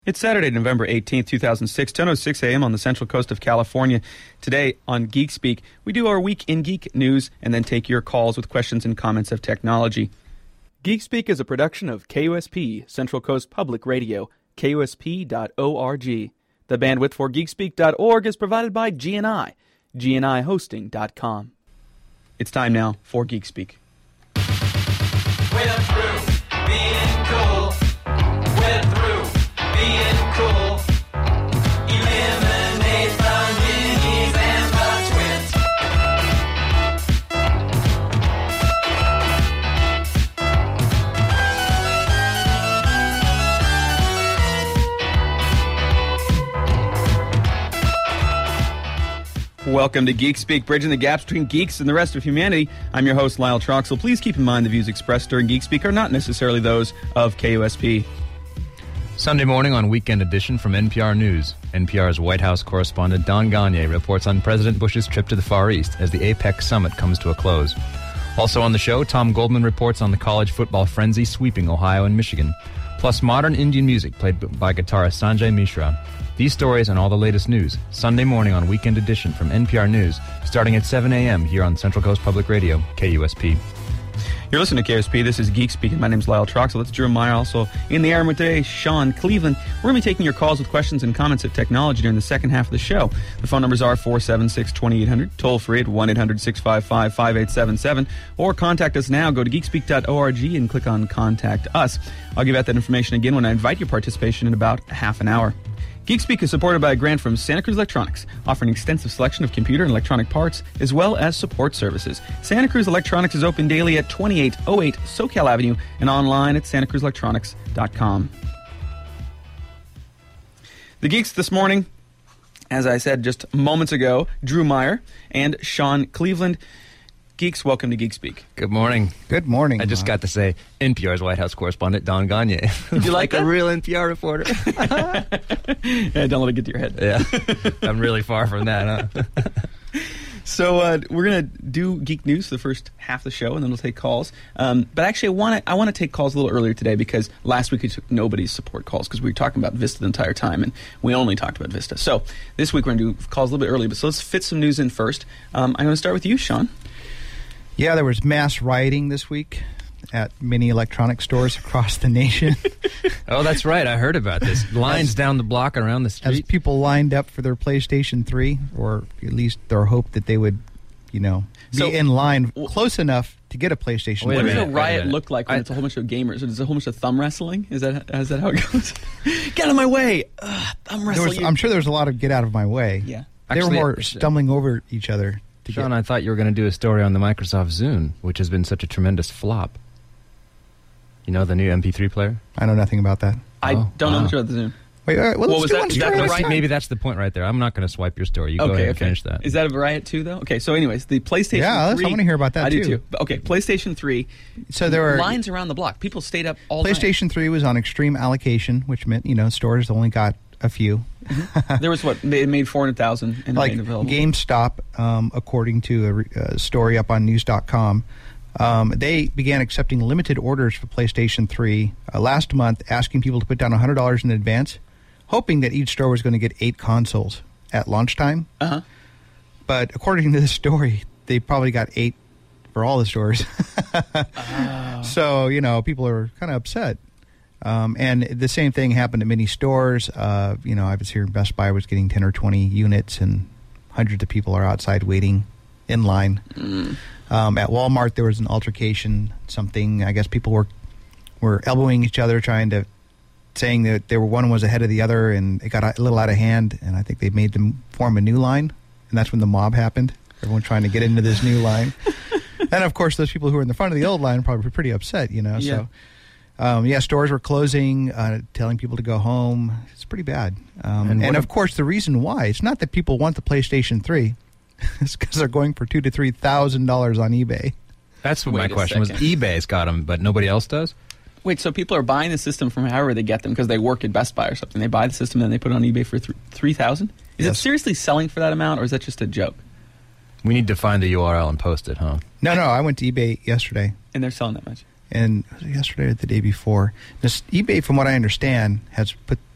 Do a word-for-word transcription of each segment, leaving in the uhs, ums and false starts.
It's Saturday, November eighteenth, two thousand six, ten oh six a.m. on the central coast of California. Today on Geek Speak, we do our Week in Geek news and then take your calls with questions and comments of technology. Geek Speak is a production of K U S P, Central Coast Public Radio, K U S P dot org. The bandwidth for geek speak dot org is provided by G N I, G N I hosting dot com. It's time now for Geek Speak. We're through being cool. We're through being cool. Eliminate the minis and the twins. Welcome to Geek Speak, bridging the gaps between geeks and the rest of humanity. I'm your host, Lyle Troxel. Please keep in mind the views expressed during Geek Speak are not necessarily those of K U S P. Sunday morning on Weekend Edition from N P R News. N P R's White House correspondent Don Gagné reports on President Bush's trip to the Far East as the APEC summit comes to a close. Also on the show, Tom Goldman reports on the college football frenzy sweeping Ohio and Michigan, plus modern Indian music played by guitarist Sanjay Mishra. These stories and all the latest news, Sunday morning on Weekend Edition from N P R News, starting at seven a.m. here on Central Coast Public Radio, K U S P. You're listening to K U S P. This is Geek Speak, and my name's Lyle Troxel. That's Drew Meyer. Also in the air with today, Sean Cleveland. We're going to be taking your calls with questions and comments of technology during the second half of the show. The phone numbers are four seven six, two eight hundred, toll free at one eight hundred, six five five, five eight seven seven, or contact us now. Go to geek speak dot org and click on Contact Us. I'll give out that information again when I invite your participation in about half an hour. Geek Speak is supported by a grant from Santa Cruz Electronics, offering an extensive selection of computer and electronic parts, as well as support services. Santa Cruz Electronics is open daily at twenty-eight oh eight SoCal Avenue and online at santa cruz electronics dot com. The Geeks this morning, as I said just moments ago, Drew Meyer and Sean Cleveland. Geeks, welcome to Geek Speak. Good morning. Good morning. I just got to say N P R's White House correspondent Don Gagné. Did you like like that? a real N P R reporter. Yeah, don't let it get to your head. Yeah, I'm really far from that, huh? So uh, we're going to do Geek News for the first half of the show, and then we'll take calls. Um, but actually, I want to I want to take calls a little earlier today because last week we took nobody's support calls because we were talking about Vista the entire time, and we only talked about Vista. So this week we're going to do calls a little bit early, but so let's fit some news in first. Um, I'm going to start with you, Sean. Yeah, there was mass rioting this week at many electronic stores across the nation. Oh, that's right. I heard about this. Lines as, down the block around the street. As people lined up for their PlayStation three, or at least their hope that they would, you know, be so, in line close enough to get a PlayStation What three. does a riot look like when I, it's a whole bunch of gamers? Is it a whole bunch of thumb wrestling? Is that is that how it goes? Get out of my way! Ugh, thumb wrestling. Was, I'm sure there was a lot of get out of my way. Yeah. They Actually, were more stumbling over each other. Sean, I thought you were going to do a story on the Microsoft Zune, which has been such a tremendous flop. You know, the new M P three player? I know nothing about that. I oh, don't wow. know much about the Zune. Wait, all right, well, what was that? Is that the right? Maybe that's the point right there. I'm not going to swipe your story. You okay, go ahead okay. and finish that. Is that a riot too, though? Okay, so anyways, the PlayStation yeah, three... I want to hear about that, I too. do, too. Okay, PlayStation three, so there were lines around the block. People stayed up all PlayStation night. three was on extreme allocation, which meant, you know, stores only got a few. Mm-hmm. There was, what, they made four hundred thousand and like made available. GameStop, um, according to a, re- a story up on news dot com, um, they began accepting limited orders for PlayStation three uh, last month, asking people to put down one hundred dollars in advance, hoping that each store was going to get eight consoles at launch time. Uh-huh. But according to this story, they probably got eight for all the stores. oh. So, you know, people are kind of upset. Um, and the same thing happened at many stores. Uh, you know, I was here, Best Buy was getting ten or twenty units, and hundreds of people are outside waiting in line. Mm. Um, at Walmart, there was an altercation, something, I guess people were were elbowing each other, trying to, saying that they were one was ahead of the other, and it got a little out of hand, and I think they made them form a new line, and that's when the mob happened. Everyone trying to get into this new line. And, of course, those people who were in the front of the old line probably were pretty upset, you know, yeah. so... Um, yeah, stores were closing, uh, telling people to go home. It's pretty bad. Um, and, and of course, the reason why, it's not that people want the PlayStation three. It's because they're going for two to three thousand dollars on eBay. That's what Wait my a question second. was. eBay's got them, but nobody else does? Wait, so people are buying the system from however they get them because they work at Best Buy or something. They buy the system and then they put it on eBay for th- three thousand dollars? Is Yes. it seriously selling for that amount, or is that just a joke? We need to find the U R L and post it, huh? No, no, I went to eBay yesterday. And they're selling that much? And was it yesterday or the day before? This eBay, from what I understand, has put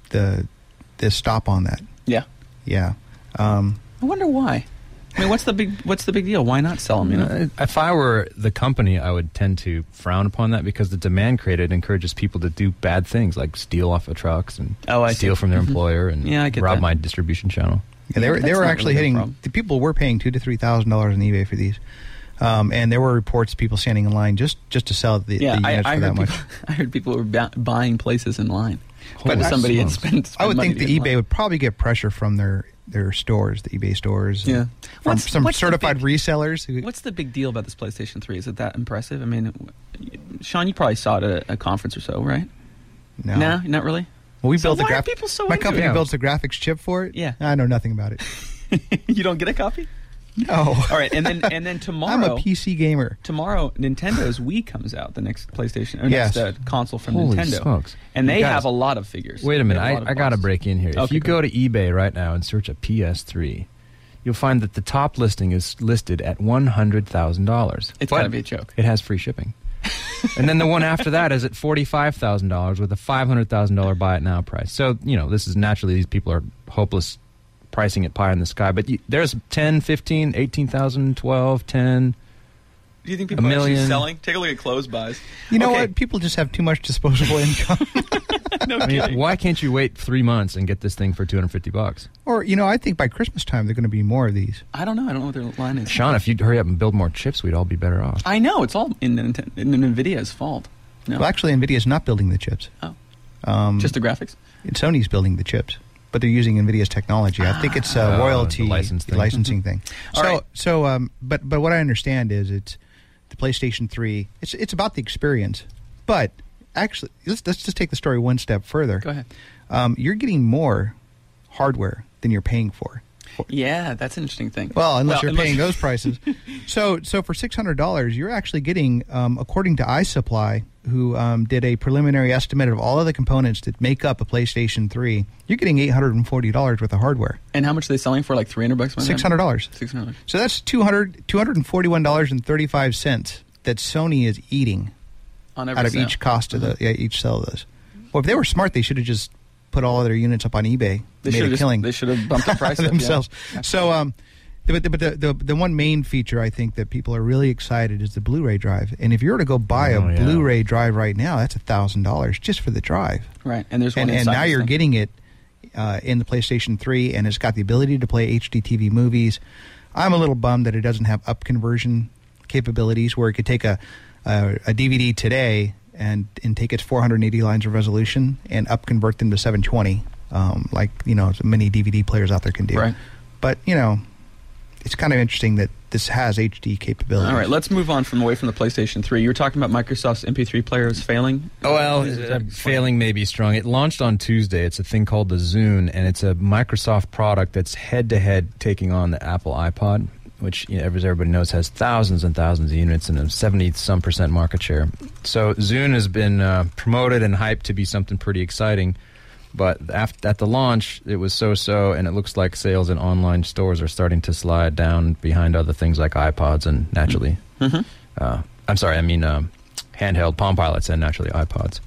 the the stop on that. Yeah. Yeah. Um, I wonder why. I mean, what's the big what's the big deal? Why not sell them? You know, Uh, If I were the company, I would tend to frown upon that because the demand created encourages people to do bad things like steal off of trucks and Oh, I see. steal from their Mhm. employer and Yeah, I get rob that. my distribution channel. yeah, they were they That's were not actually really a hitting. problem. The people were paying two to three thousand dollars on eBay for these, um, and there were reports of people standing in line just, just to sell the, yeah. the I, units I for that heard much. people, I heard people were bu- buying places in line. Holy But somebody had smokes. spent. spent I would money think to the get in eBay line. would probably get pressure from their, their stores, the eBay stores. Yeah. and From What's- some what's the certified big- resellers. Who, What's the big deal about this PlayStation three? Is it that impressive? I mean, w- Sean, you probably saw it at a, a conference or so, right? no. No, not really. Well, we So build the why are graph- people so My into company it? builds the graphics chip for it. Yeah. I know nothing about it. You don't get a copy? No. All right, and then and then tomorrow. I'm a P C gamer. Tomorrow, Nintendo's Wii comes out, the next PlayStation, or Yes. next uh, console from Holy Nintendo. smokes. And they Guys, have a lot of figures. Wait a They minute, have I, lot of I got to boxes. break in here. If Okay, you go go to eBay right now and search a P S three, you'll find that the top listing is listed at one hundred thousand dollars. It's gotta be a joke. It has free shipping. And then the one after that is at forty-five thousand dollars with a five hundred thousand dollars buy it now price. So, you know, this is naturally, these people are hopeless pricing it pie in the sky. But you, there's ten, fifteen, eighteen thousand, twelve, ten. Do you think A people are actually million. selling? Take a look at clothes buys. You know Okay. what? People just have too much disposable income. No I mean, kidding. why can't you wait three months and get this thing for two hundred fifty bucks? Or, you know, I think by Christmas time, there are going to be more of these. I don't know. I don't know what their line is. Sean, if you'd hurry up and build more chips, we'd all be better off. I know. It's all in, Ninten- in NVIDIA's fault. No. Well, actually, NVIDIA's not building the chips. Oh. Um, Just the graphics? Sony's building the chips, but they're using NVIDIA's technology. I think it's a Oh, royalty the license thing. licensing thing. All So, right. so, um, but but what I understand is it's the PlayStation three. It's it's about the experience, but actually, let's let's just take the story one step further. Go ahead. Um, you're getting more hardware than you're paying for. Yeah, that's an interesting thing. Well, unless you're unless- paying those prices. so, so for six hundred dollars, you're actually getting, um, according to iSupply, who um, did a preliminary estimate of all of the components that make up a PlayStation three, you're getting eight hundred forty dollars worth of hardware. And how much are they selling for? Like three hundred bucks? six hundred dollars. six hundred dollars. So that's two hundred, two hundred forty-one dollars and thirty-five cents that Sony is eating On every out of sale. each cost of the yeah, each sale of those. Well, if they were smart, they should have just put all of their units up on eBay. They made should a have killing. They should have bumped the price up, yeah. themselves. So, um, but, the, but the, the the one main feature I think that people are really excited is the Blu-ray drive. And if you were to go buy Oh, a yeah. Blu-ray drive right now, that's a thousand dollars just for the drive. Right, and there's one And, and inside now this you're thing. getting it uh, in the PlayStation three, and it's got the ability to play H D T V movies. I'm a little bummed that it doesn't have up conversion capabilities, where it could take a a, a D V D today and and take its four hundred eighty lines of resolution and up convert them to seven twenty, um, like you know many D V D players out there can do. Right. But you know, it's kind of interesting that this has H D capabilities. All right, let's move on from away from the PlayStation three. You were talking about Microsoft's M P three player is failing. Oh, well, Is it- uh, failing may be strong. It launched on Tuesday. It's a thing called the Zune, and it's a Microsoft product that's head-to-head taking on the Apple iPod, which, you know, as everybody knows, has thousands and thousands of units and a seventy-some percent market share. So Zune has been uh, promoted and hyped to be something pretty exciting, but after, at the launch, it was so-so, and it looks like sales in online stores are starting to slide down behind other things like iPods and, naturally, Mm-hmm. uh, I'm sorry, I mean um, handheld Palm Pilots and naturally iPods.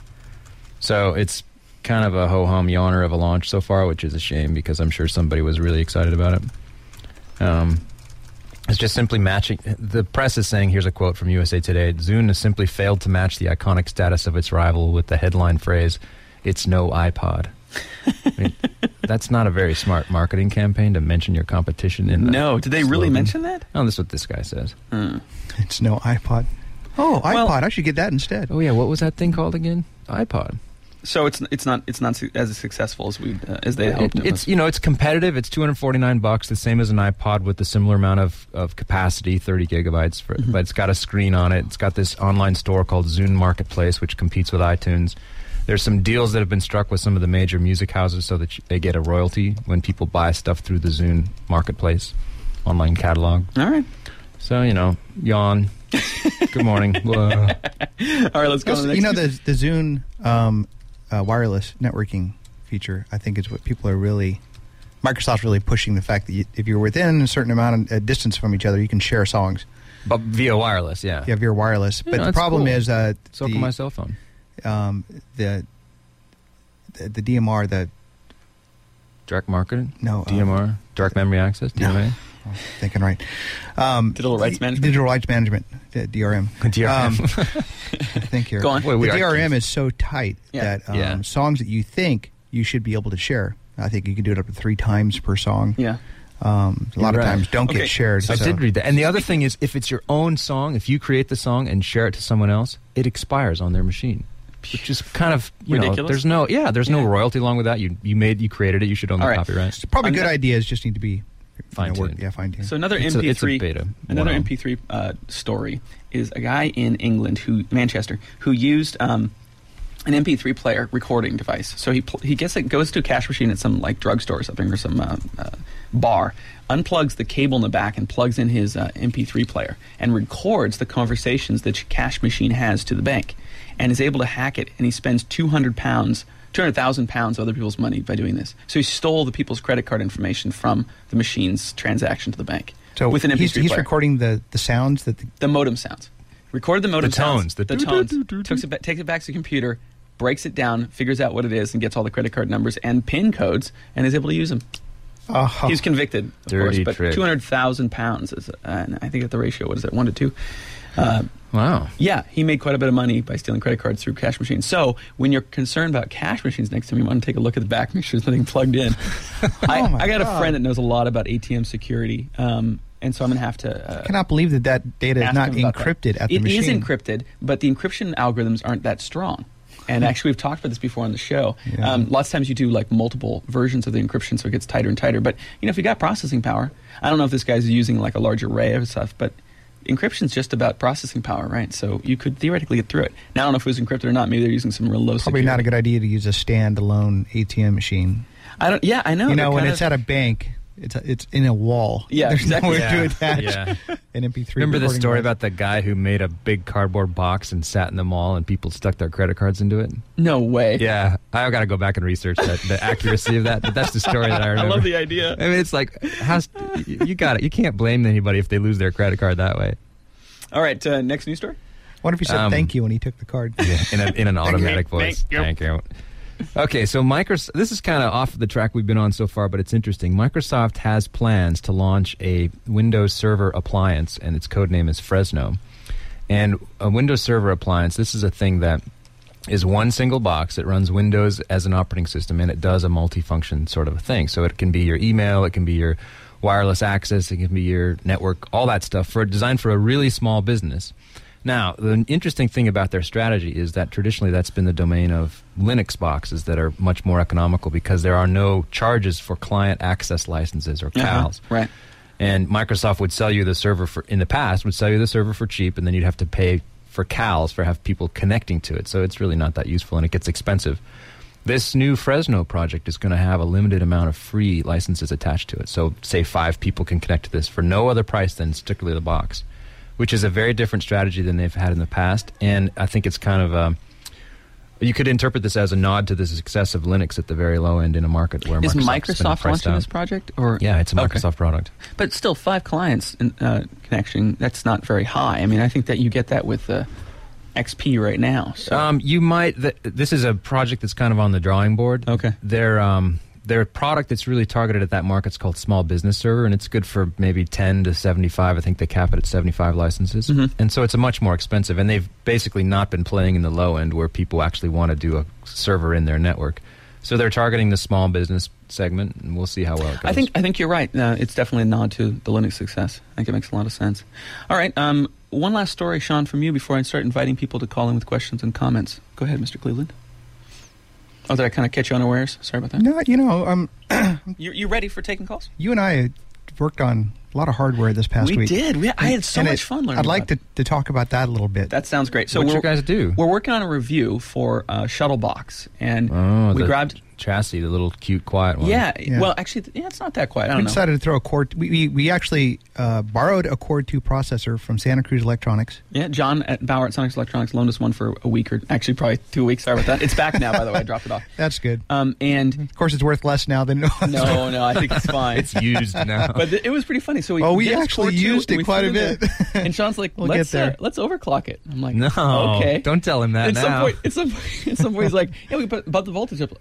So it's kind of a ho-hum yawner of a launch so far, which is a shame because I'm sure somebody was really excited about it. Um, it's just simply matching. The press is saying, here's a quote from U S A Today, Zune has simply failed to match the iconic status of its rival with the headline phrase, "It's no iPod." I mean, that's not a very smart marketing campaign to mention your competition in the No, did they really slogan. mention that? Oh, that's what this guy says. Hmm. It's no iPod. Oh, iPod! Well- I should get that instead. Oh yeah, what was that thing called again? iPod. So it's it's not it's not su- as successful as we uh, as they It- hoped. It it's was. you know it's competitive. It's two hundred forty-nine bucks, the same as an iPod with a similar amount of, of capacity, thirty gigabytes. For, Mhm. But it's got a screen on it. It's got this online store called Zune Marketplace, which competes with iTunes. There's some deals that have been struck with some of the major music houses so that you, they get a royalty when people buy stuff through the Zune Marketplace online catalog. All right, So you know, yawn. Good morning. Whoa. all right. Let's go. to the next You know, news. the the Zune um, uh, wireless networking feature, I think, is what people are really. Microsoft's really pushing the fact that you, if you're within a certain amount of uh, distance from each other, you can share songs. But via wireless, yeah. You have your wireless, Yeah, but the that's problem cool. is uh, So the, can my cell phone. um, the, the the D M R, the Direct marketing? No, D M R? uh, Direct memory access? D M A? No. Oh, thinking right. Um, Digital rights management? Digital rights management, uh, D R M. D R M. Um, I think here. Go on. Boy, we the are D R M kids. is so tight Yeah. that um, Yeah. songs that you think you should be able to share, I think you can do it up to three times per song. Yeah. Um, a lot You're of right. times don't Okay. get shared. I so- did read that. And the other thing is, if it's your own song, if you create the song and share it to someone else, it expires on their machine. Which is kind of, you Ridiculous. know, there's no, yeah, there's no Yeah. royalty along with that. You you made, you created it, you should own the All right. copyright. It's probably good Ano- ideas just need to be you know, Fine-tuned. worked- Yeah, fine tuned. So another It's a- M P three, it's a beta. another Wow. M P three uh, story is a guy in England who Manchester who used um, an M P three player recording device. So he pl- he gets it goes to a cash machine at some like drugstore or something or some uh, uh, bar, unplugs the cable in the back and plugs in his uh, M P three player and records the conversations that your cash machine has to the bank, and is able to hack it. And he spends two hundred pounds. two hundred thousand pounds of other people's money by doing this. So he stole the people's credit card information from the machine's transaction to the bank. So with an M P he's, three he's player. recording the, the sounds that the, the modem sounds. Recorded the modem The tones, sounds. the The, doo- tones. doo- doo- doo- Takes it, ba- takes it back to the computer, breaks it down, figures out what it is, and gets all the credit card numbers and PIN codes, and is able to use them. uh, He's convicted, of Dirty course, but trick. two hundred thousand pounds is, uh, and I think that the ratio, what is it, one to two? Uh, Wow. yeah, he made quite a bit of money by stealing credit cards through cash machines. So when you're concerned about cash machines next time, you want to take a look at the back, make sure there's nothing plugged in. I, Oh my I got God. a friend that knows a lot about A T M security, um, and so I'm going to have to. Uh, I cannot believe that that data is ask not him about encrypted that. at the It machine. is encrypted, but the encryption algorithms aren't that strong. And actually, we've talked about this before on the show. Yeah. Um, lots of times you do like multiple versions of the encryption, so it gets tighter and tighter. But you know, if you got processing power, I don't know if this guy's using like a large array of stuff, but encryption's just about processing power, right? So you could theoretically get through it. Now I don't know if it was encrypted or not. Maybe they're using some real low Probably security. not a good idea to use a standalone A T M machine. I don't. Yeah, I know. you they're know, when kind it's of- at a bank, it's a, it's in a wall. Yeah, There's exactly. nowhere to Yeah, attach yeah. an M P three. Remember the recording story device. about the guy who made a big cardboard box and sat in the mall and people stuck their credit cards into it? no way. Yeah, I've got to go back and research that, the accuracy of that, but that's the story that I I remember. love the idea. I mean, it's like, how's, you you got it. You can't blame anybody if they lose their credit card that way. All right, uh, next news story. What if he said Um, thank you when he took the card? Yeah, in, a, in an automatic Thank you. voice. Thank you. Thank you. Okay, so Microsoft, this is kind of off the track we've been on so far, but it's interesting. Microsoft has plans to launch a Windows Server appliance, and its code name is Fresno. And a Windows Server appliance, this is a thing that is one single box. It runs Windows as an operating system, and it does a multifunction sort of a thing. So it can be your email, it can be your wireless access, it can be your network, all that stuff, for designed for a really small business. Now, the interesting thing about their strategy is that traditionally that's been the domain of Linux boxes that are much more economical because there are no charges for client access licenses or C A Uh-huh, Ls. right. And Microsoft would sell you the server for, in the past, would sell you the server for cheap, and then you'd have to pay for C A Ls for have people connecting to it. So it's really not that useful, and it gets expensive. This new Fresno project is going to have a limited amount of free licenses attached to it. So say five people can connect to this for no other price than strictly the box, which is a very different strategy than they've had in the past. And I think it's kind of a... You could interpret this as a nod to the success of Linux at the very low end in a market where Is Microsoft's been Microsoft priced launching out. this project? Or Yeah, it's a Okay. Microsoft product. But still, five clients in, uh, connection, that's not very high. I mean, I think that you get that with uh, X P right now. So. Um, you might. Th- this is a project that's kind of on the drawing board. Okay. Their um, their product that's really targeted at that market is called Small Business Server, and it's good for maybe ten to seventy-five. I think they cap it at seventy-five licenses, Mhm. and so it's a much more expensive. And they've basically not been playing in the low end where people actually want to do a server in their network. So they're targeting the small business segment, and we'll see how well it goes. I think I think you're right. Uh, it's definitely a nod to the Linux success. I think it makes a lot of sense. All right, um, one last story, Sean, from you before I start inviting people to call in with questions and comments. Go ahead, Mister Cleveland. Oh, did I kind of catch you unawares? Sorry about that. No, you know, um, You you ready for taking calls? you and I worked on a lot of hardware this past we week. did. We, I had so And much it- fun learning. I'd like about to, to talk about that a little bit. That sounds great. So What'd we're, you guys do? We're working on a review for uh, Shuttlebox, and Oh, we the grabbed. chassis, the little cute, quiet one. Yeah, Yeah. well, actually, th- yeah, it's not that quiet. I we don't know. decided to throw a Core. We, we, we actually uh, borrowed a Core two processor from Santa Cruz Electronics. Yeah, John at Bauer at Sonics Electronics loaned us one for a week, or actually probably two weeks. Sorry about that. It's back now, by the way. I dropped it off. That's good. Um, and Of course, it's worth less now than no, no, I think it's fine. It's used now. But th- it was pretty funny. So we Oh, we did this actually Core two, used and it we quite put a it in bit. there. And Sean's like, We'll let's get there. Uh, let's overclock it. I'm like, no, okay. don't tell him that At now. some point, at some, at some point, he's like, yeah, we put above the voltage up. He's like, I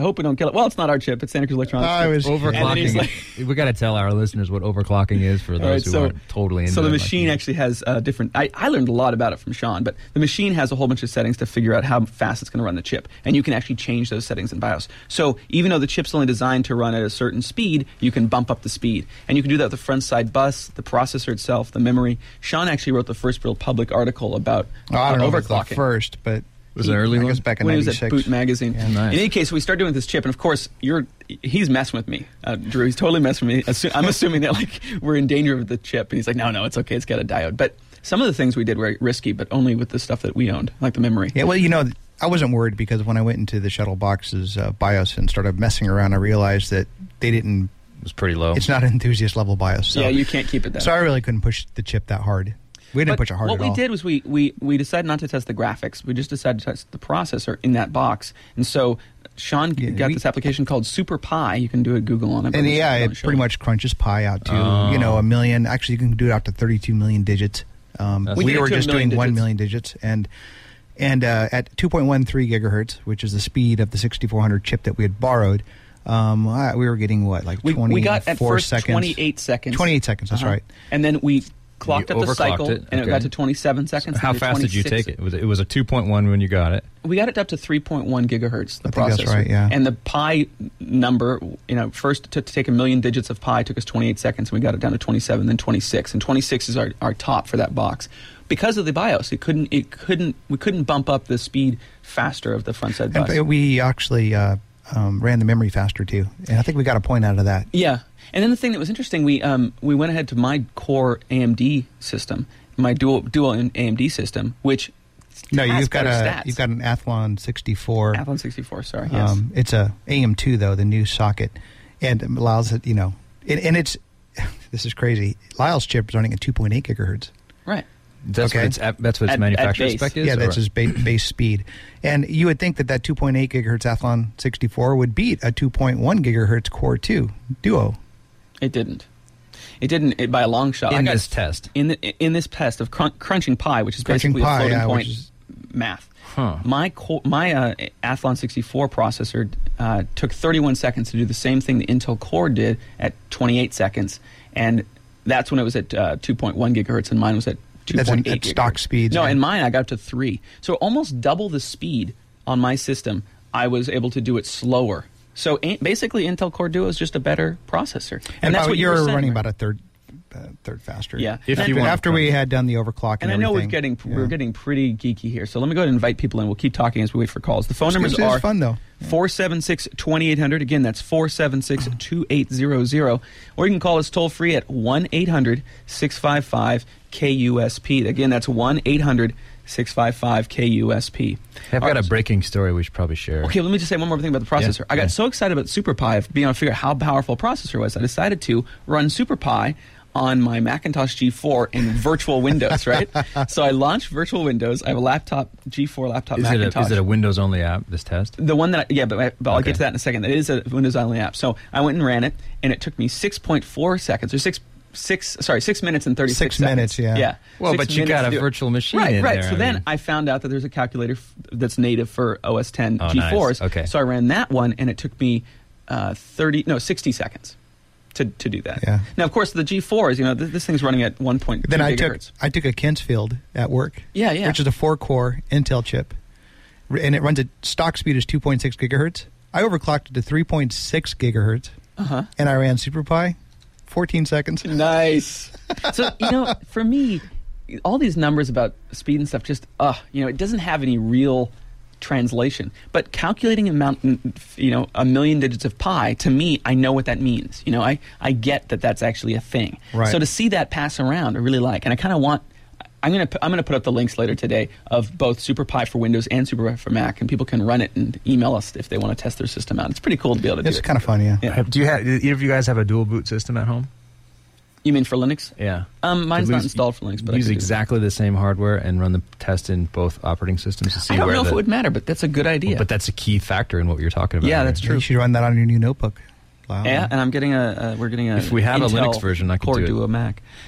hope we don't kill it. Well, it's not our chip. It's Santa Cruz Electronics. I was And then he's Overclocking. like- we got to tell our listeners what overclocking is for those All right, who so- aren't totally into So the it like machine you. actually has uh, different. I, I learned a lot about it from Sean, but the machine has a whole bunch of settings to figure out how fast it's going to run the chip, and you can actually change those settings in BIOS. So even though the chip's only designed to run at a certain speed, you can bump up the speed, and you can do that with the front side bus, the processor itself, the memory. Sean actually wrote the first real public article about Oh, I don't uh, know if it's the overclocking. first, but Was it an early I guess one? back in when he was at ninety-six. Boot Magazine. Yeah. Nice. In any case, we start doing this chip, and of course, you're he's messing with me, uh, Drew. He's totally messing with me. Assu- I'm assuming that like we're in danger of the chip, and he's like, no, no, it's okay. It's got a diode. But some of the things we did were risky, but only with the stuff that we owned, like the memory. Yeah, well, you know, I wasn't worried because when I went into the Shuttle Box's uh, BIOS and started messing around, I realized that they didn't. It was pretty low. It's not an enthusiast level BIOS. So, Yeah, you can't keep it that. so I really couldn't push the chip that hard. We didn't But push it hard what at we all. did was we, we, we decided not to test the graphics. We just decided to test the processor in that box. And so Sean Yeah, got we- this application called Super Pi. You can do a Google on it. but And we yeah, should it show pretty you. much crunches pi out to Oh. you know a million. Actually, you can do it out to thirty-two million digits. Um, That's- we We did it were to a just million doing one digits. million digits, and and uh, at two point one three gigahertz, which is the speed of the sixty-four hundred chip that we had borrowed, um, I- we were getting what like We, twenty-four we got at first seconds. twenty-eight seconds. twenty-eight seconds. That's Uh-huh. right. And then we clocked You up the overclocked cycle, it, and it okay. got to twenty-seven seconds. How then to fast did you twenty-six. take it? It was, it was a two point one when you got it. We got it up to three point one gigahertz, the I think processor. that's right, yeah. And the pi number, you know, first to, to take a million digits of pi took us twenty-eight seconds, and we got it down to twenty-seven, then twenty-six. And twenty-six is our, our top for that box. Because of the BIOS, it couldn't, it couldn't, we couldn't bump up the speed faster of the front side And bus. uh, we actually uh, um, ran the memory faster too, and I think we got a point out of that. Yeah, and then the thing that was interesting, we um, we went ahead to my core A M D system, my dual dual A M D system, which No, has you've got better a stats. you've got an Athlon sixty-four. Athlon sixty-four. Sorry, yes. Um, it's a A M two though, the new socket, and it allows it. You know, and, and it's this is crazy. Lyle's chip is running at two point eight gigahertz. Right. That's Okay. what its app- that's what its At- at manufacturer base. spec is. Yeah, that's or- his ba- base speed, and you would think that that two point eight gigahertz Athlon sixty-four would beat a two point one gigahertz Core two Duo. It didn't. It didn't it, by a long shot. I in got- this test. In the, in this test of crun- crunching pi, which is Crunching basically pi, a floating yeah, point which is- math. Huh. My co- my uh, Athlon sixty-four processor uh, took thirty-one seconds to do the same thing the Intel Core did at twenty-eight seconds, and that's when it was at uh, two point one gigahertz, and mine was at two That's point eight. at- at stock speeds, No, yeah. and mine I got up to three, so almost double the speed on my system. I was able to do it slower. So a- basically, Intel Core Duo is just a better processor, and, And, that's about- what you you're were saying, running right? about a third uh, third faster. Yeah. If And you I- want- after we had done the overclock and, And I know we're everything. getting Yeah. we're getting pretty geeky here, so let me go ahead and invite people in. We'll keep talking as we wait for calls. The phone It's numbers good. It's are fun, though. four seven six, two eight zero zero. Again, that's four seven six, two eight zero zero. Or you can call us toll free at one eight hundred, six five five, K U S P. Again, that's one eight hundred, six five five, K U S P. I've All got right, a breaking story we should probably share. Okay, let me just say one more thing about the processor. Yeah, I got yeah. so excited about SuperPi of being able to figure out how powerful a processor was. I decided to run SuperPi on my Macintosh G four in virtual Windows, right? So I launched virtual Windows. I have a laptop, G four laptop Is it, a, Macintosh. is it a Windows only app, this test? The one that, I, yeah, but, I, but I'll Okay. get to that in a second. It is a Windows only app. So I went and ran it, and it took me six point four seconds, or six, six, sorry, six minutes and thirty-six Six seconds. minutes, yeah. Yeah. Well, Six but you minutes got to a do it. virtual machine Right, in right. there, So I then mean. I found out that there's a calculator f- that's native for O S ten Oh, G fours. nice. Okay. So I ran that one, and it took me uh, thirty, no, sixty seconds to to do that. Yeah. Now, of course, the G fours, you know, th- this thing's running at one point two Then I took gigahertz. I took a Kensfield at work. Yeah, yeah. Which is a four core Intel chip, R- and it runs at stock speed is two point six gigahertz. I overclocked it to three point six gigahertz, Uh-huh. and I ran SuperPi, fourteen seconds. Nice. So, you know, for me, all these numbers about speed and stuff just, uh, you know, it doesn't have any real translation. But calculating amount, you know, a million digits of pi, to me, I know what that means. You know, I, I get that that's actually a thing. Right. So to see that pass around, I really like. And I kind of want, I'm going to I'm going to put up the links later today of both SuperPi for Windows and SuperPi for Mac, and people can run it and email us if they want to test their system out. It's pretty cool to be able to do It's it. kind of fun, yeah. Yeah. Have- Do you have? Do either of you guys have a dual boot system at home? You mean for Linux? Yeah. Um, mine's Could not use- installed for Linux, but I use could do it. exactly the same hardware and run the test in both operating systems to see I don't where know if the, it would matter, but that's a good idea. But that's a key factor in what you're talking about. Yeah, here. that's true. You should run that on your new notebook. Wow. Yeah, and I'm getting a. Uh, we're getting a. If we had a Intel Linux version, I could Core do it. Duo Mac.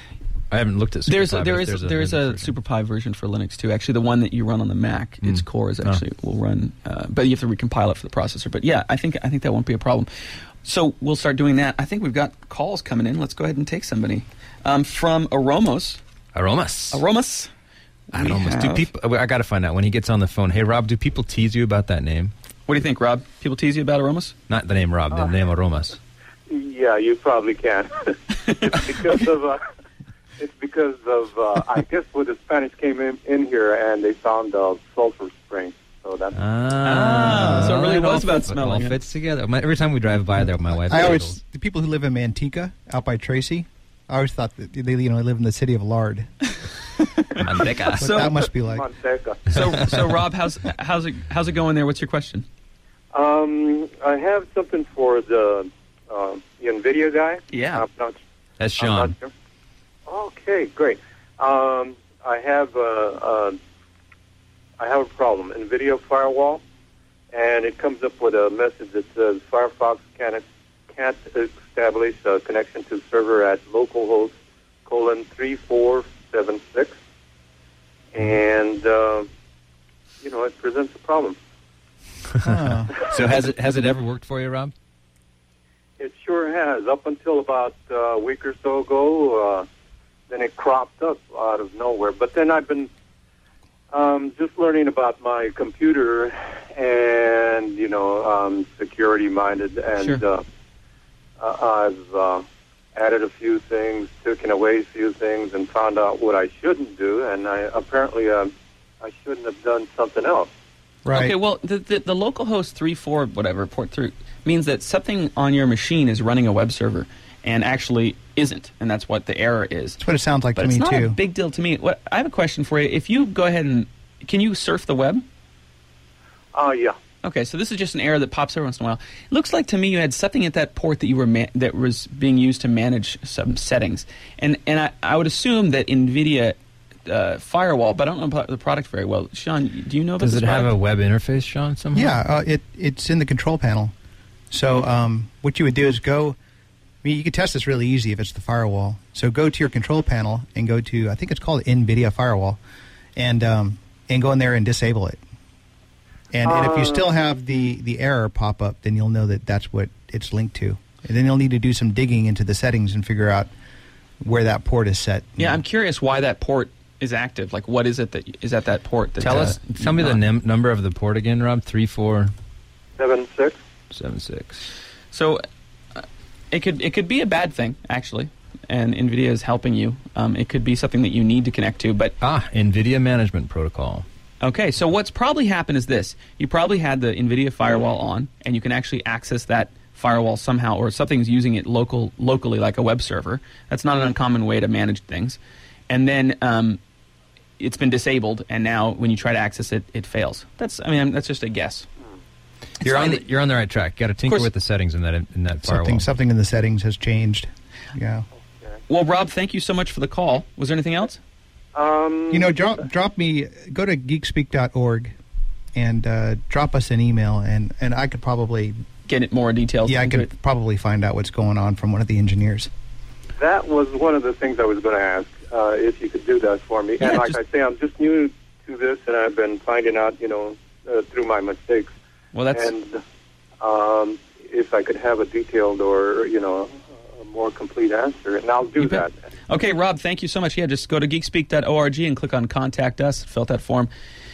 I haven't looked at SuperPi. There's a, but there if is there's a there is a version. SuperPi version for Linux too. Actually, the one that you run on the Mac, its Mm. core is Oh. actually will run, uh, but you have to recompile it for the processor. But yeah, I think I think that won't be a problem. So we'll start doing that. I think we've got calls coming in. Let's go ahead and take somebody um, from Aromos. Aromas. Aromos. we Aromas. Do have- people? I got to find out when he gets on the phone. Hey, Rob, do people tease you about that name? What do you think, Rob? People tease you about Aromos? Not the name Rob, the Uh, name Aromas. Yeah, you probably can. It's because of uh, it's because of uh, I guess when the Spanish came in, in here and they found uh, sulfur springs. So that's Ah, so it really it all was about fits- smelling It it. all fits together. My, every time we drive by there, my wife. I always giggles. the people who live in Manteca out by Tracy. I always thought that they you know live in the city of lard. Manteca. What So- that must be like. Manteca. So, so Rob, how's how's it how's it going there? What's your question? Um, I have something for the uh, the NVIDIA guy. Yeah. I'm not, That's I'm not Sean. sure. Okay, great. Um, I have a, uh, I have a problem. NVIDIA firewall, and it comes up with a message that says Firefox can't can't establish a connection to server at localhost colon three four seven six, and uh, you know it presents a problem. Huh. So has it has it ever worked for you, Rob? It sure has. Up until about uh, a week or so ago, uh, then it cropped up out of nowhere. But then I've been um, just learning about my computer and, you know, um, security-minded. And Sure. uh, uh, I've uh, added a few things, taken away a few things, and found out what I shouldn't do. And I apparently uh, I shouldn't have done something else. Right. Okay, well, the, the, the localhost three four whatever port through means that something on your machine is running a web server and actually isn't, and that's what the error is. That's what it sounds like But to it's me not too. a big deal to me. What I have a question for you. If you go ahead and can you surf the web? Uh, yeah. Okay, so this is just an error that pops every once in a while. It looks like to me you had something at that port that you were ma- that was being used to manage some settings, and and I, I would assume that NVIDIA uh, firewall, but I don't know about the product very well. Sean, do you know about Does this it have product? a web interface, Sean? Somehow? Yeah, uh, it it's in the control panel. So um, what you would do is go. I mean, you can test this really easy if it's the firewall. So go to your control panel and go to I think it's called NVIDIA Firewall, and um, and go in there and disable it. And, and if you still have the, the error pop up, then you'll know that that's what it's linked to. And then you'll need to do some digging into the settings and figure out where that port is set. Yeah, I'm curious why that port is active. Like, what is it that is at that port? That, Tell uh, us. Tell me the not- num- number of the port again, Rob. Three four Seven six. seven six. So uh, it could it could be a bad thing actually, and NVIDIA is helping you. Um, it could be something that you need to connect to, but Ah, NVIDIA Management Protocol. okay. So what's probably happened is this: you probably had the NVIDIA firewall on, and you can actually access that firewall somehow, or something's using it local locally, like a web server. That's not an uncommon way to manage things. And then um, it's been disabled, and now when you try to access it, it fails. That's I mean that's just a guess. It's You're fine on. The, that- you're on the right track. Got to tinker course- with the settings in that in that firewall. something something in the settings has changed. Yeah. Well, Rob, thank you so much for the call. Was there anything else? Um, You know, drop drop me. Go to geekspeak dot org and uh, drop us an email, and, and I could probably Get it more details. yeah I into could it. probably find out what's going on from one of the engineers. That was one of the things I was going to ask, uh, if you could do that for me. Yeah, and like just- I say, I'm just new to this, and I've been finding out, you know, uh, through my mistakes. Well, that's And um, if I could have a detailed or, you know, a more complete answer, and I'll do You that. bet. Okay, Rob, thank you so much. Yeah, just go to geekspeak dot org and click on Contact Us. Fill out that form.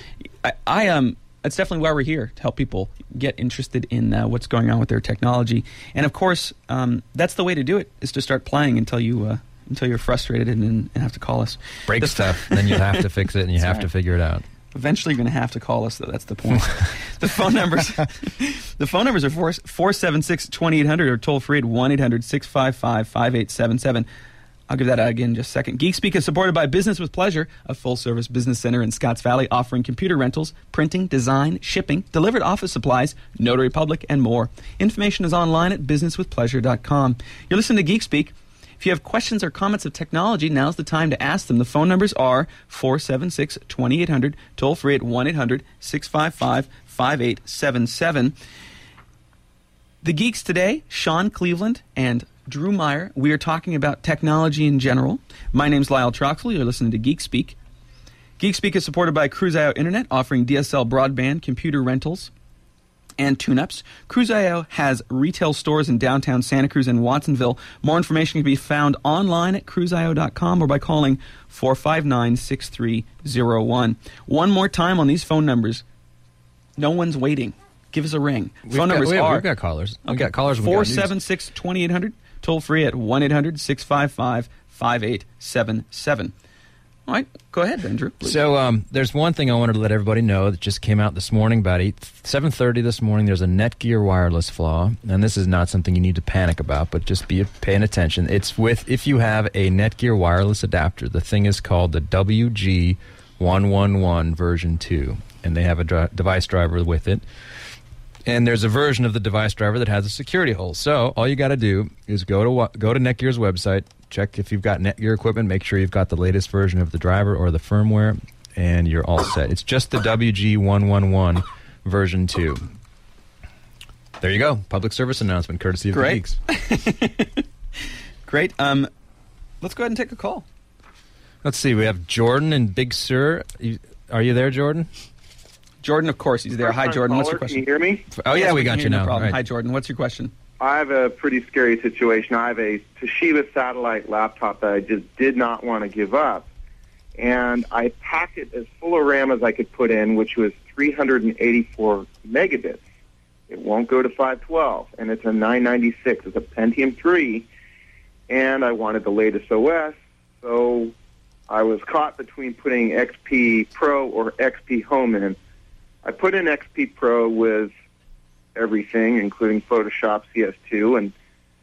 I, I um, that's definitely why we're here, to help people get interested in uh, what's going on with their technology. And of course, um, that's the way to do it, is to start playing until you uh, until you're frustrated and, and have to call us. Break The- stuff, then you have to fix it, and you That's have right. to figure it out. Eventually, you're going to have to call us, though. That's the point. the phone numbers, the phone numbers are four four seven six twenty eight hundred or toll free at one eight hundred six five five five eight seven seven. I'll give that out again in just a second. GeekSpeak is supported by Business with Pleasure, a full-service business center in Scotts Valley offering computer rentals, printing, design, shipping, delivered office supplies, notary public, and more. Information is online at business with pleasure dot com. You're listening to GeekSpeak. If you have questions or comments of technology, now's the time to ask them. The phone numbers are four seven six twenty eight hundred, toll free at one eight hundred six five five five eight seven seven. The Geeks today, Sean Cleveland and Drew Meyer. We are talking about technology in general. My name's Lyle Troxel. You're listening to Geek Speak. Geek Speak is supported by Cruise.io Internet, offering D S L broadband, computer rentals, and tune-ups. Cruise.io has retail stores in downtown Santa Cruz and Watsonville. More information can be found online at cruise i o dot com or by calling four five nine, six three zero one. One more time on these phone numbers. No one's waiting. Give us a ring. We've phone got, numbers we have, are... We've got callers. We've Okay. got callers. we've got four news. seven six, two eight hundred. Toll free at one eight hundred, six five five, five eight seven seven. All right, go ahead, Andrew. please. So um, there's one thing I wanted to let everybody know that just came out this morning about eight, seven thirty this morning. There's a Netgear wireless flaw, and this is not something you need to panic about, but just be paying attention. It's with, if you have a Netgear wireless adapter, the thing is called the W G one one one version two, and they have a dri- device driver with it. And there's a version of the device driver that has a security hole. So all you got to do is go to wa- go to Netgear's website, check if you've got Netgear equipment, make sure you've got the latest version of the driver or the firmware, and you're all set. It's just the W G one one one version two. There you go. Public service announcement courtesy of Great. the Geeks. Great. Um, let's go ahead and take a call. Let's see. We have Jordan and Big Sur. You, are you there, Jordan? Jordan, of course, he's there. Hi, First-time Jordan. What's caller, your question? Can you hear me? Oh, yeah, Yes, we can got hear you No now. problem. Right. Hi, Jordan. What's your question? I have a pretty scary situation. I have a Toshiba satellite laptop that I just did not want to give up. And I packed it as full of RAM as I could put in, which was three hundred eighty-four megabits. It won't go to five twelve, and it's a nine ninety-six. It's a Pentium three, and I wanted the latest O S, so I was caught between putting X P Pro or X P Home in. I put in X P Pro with everything, including Photoshop, C S two, and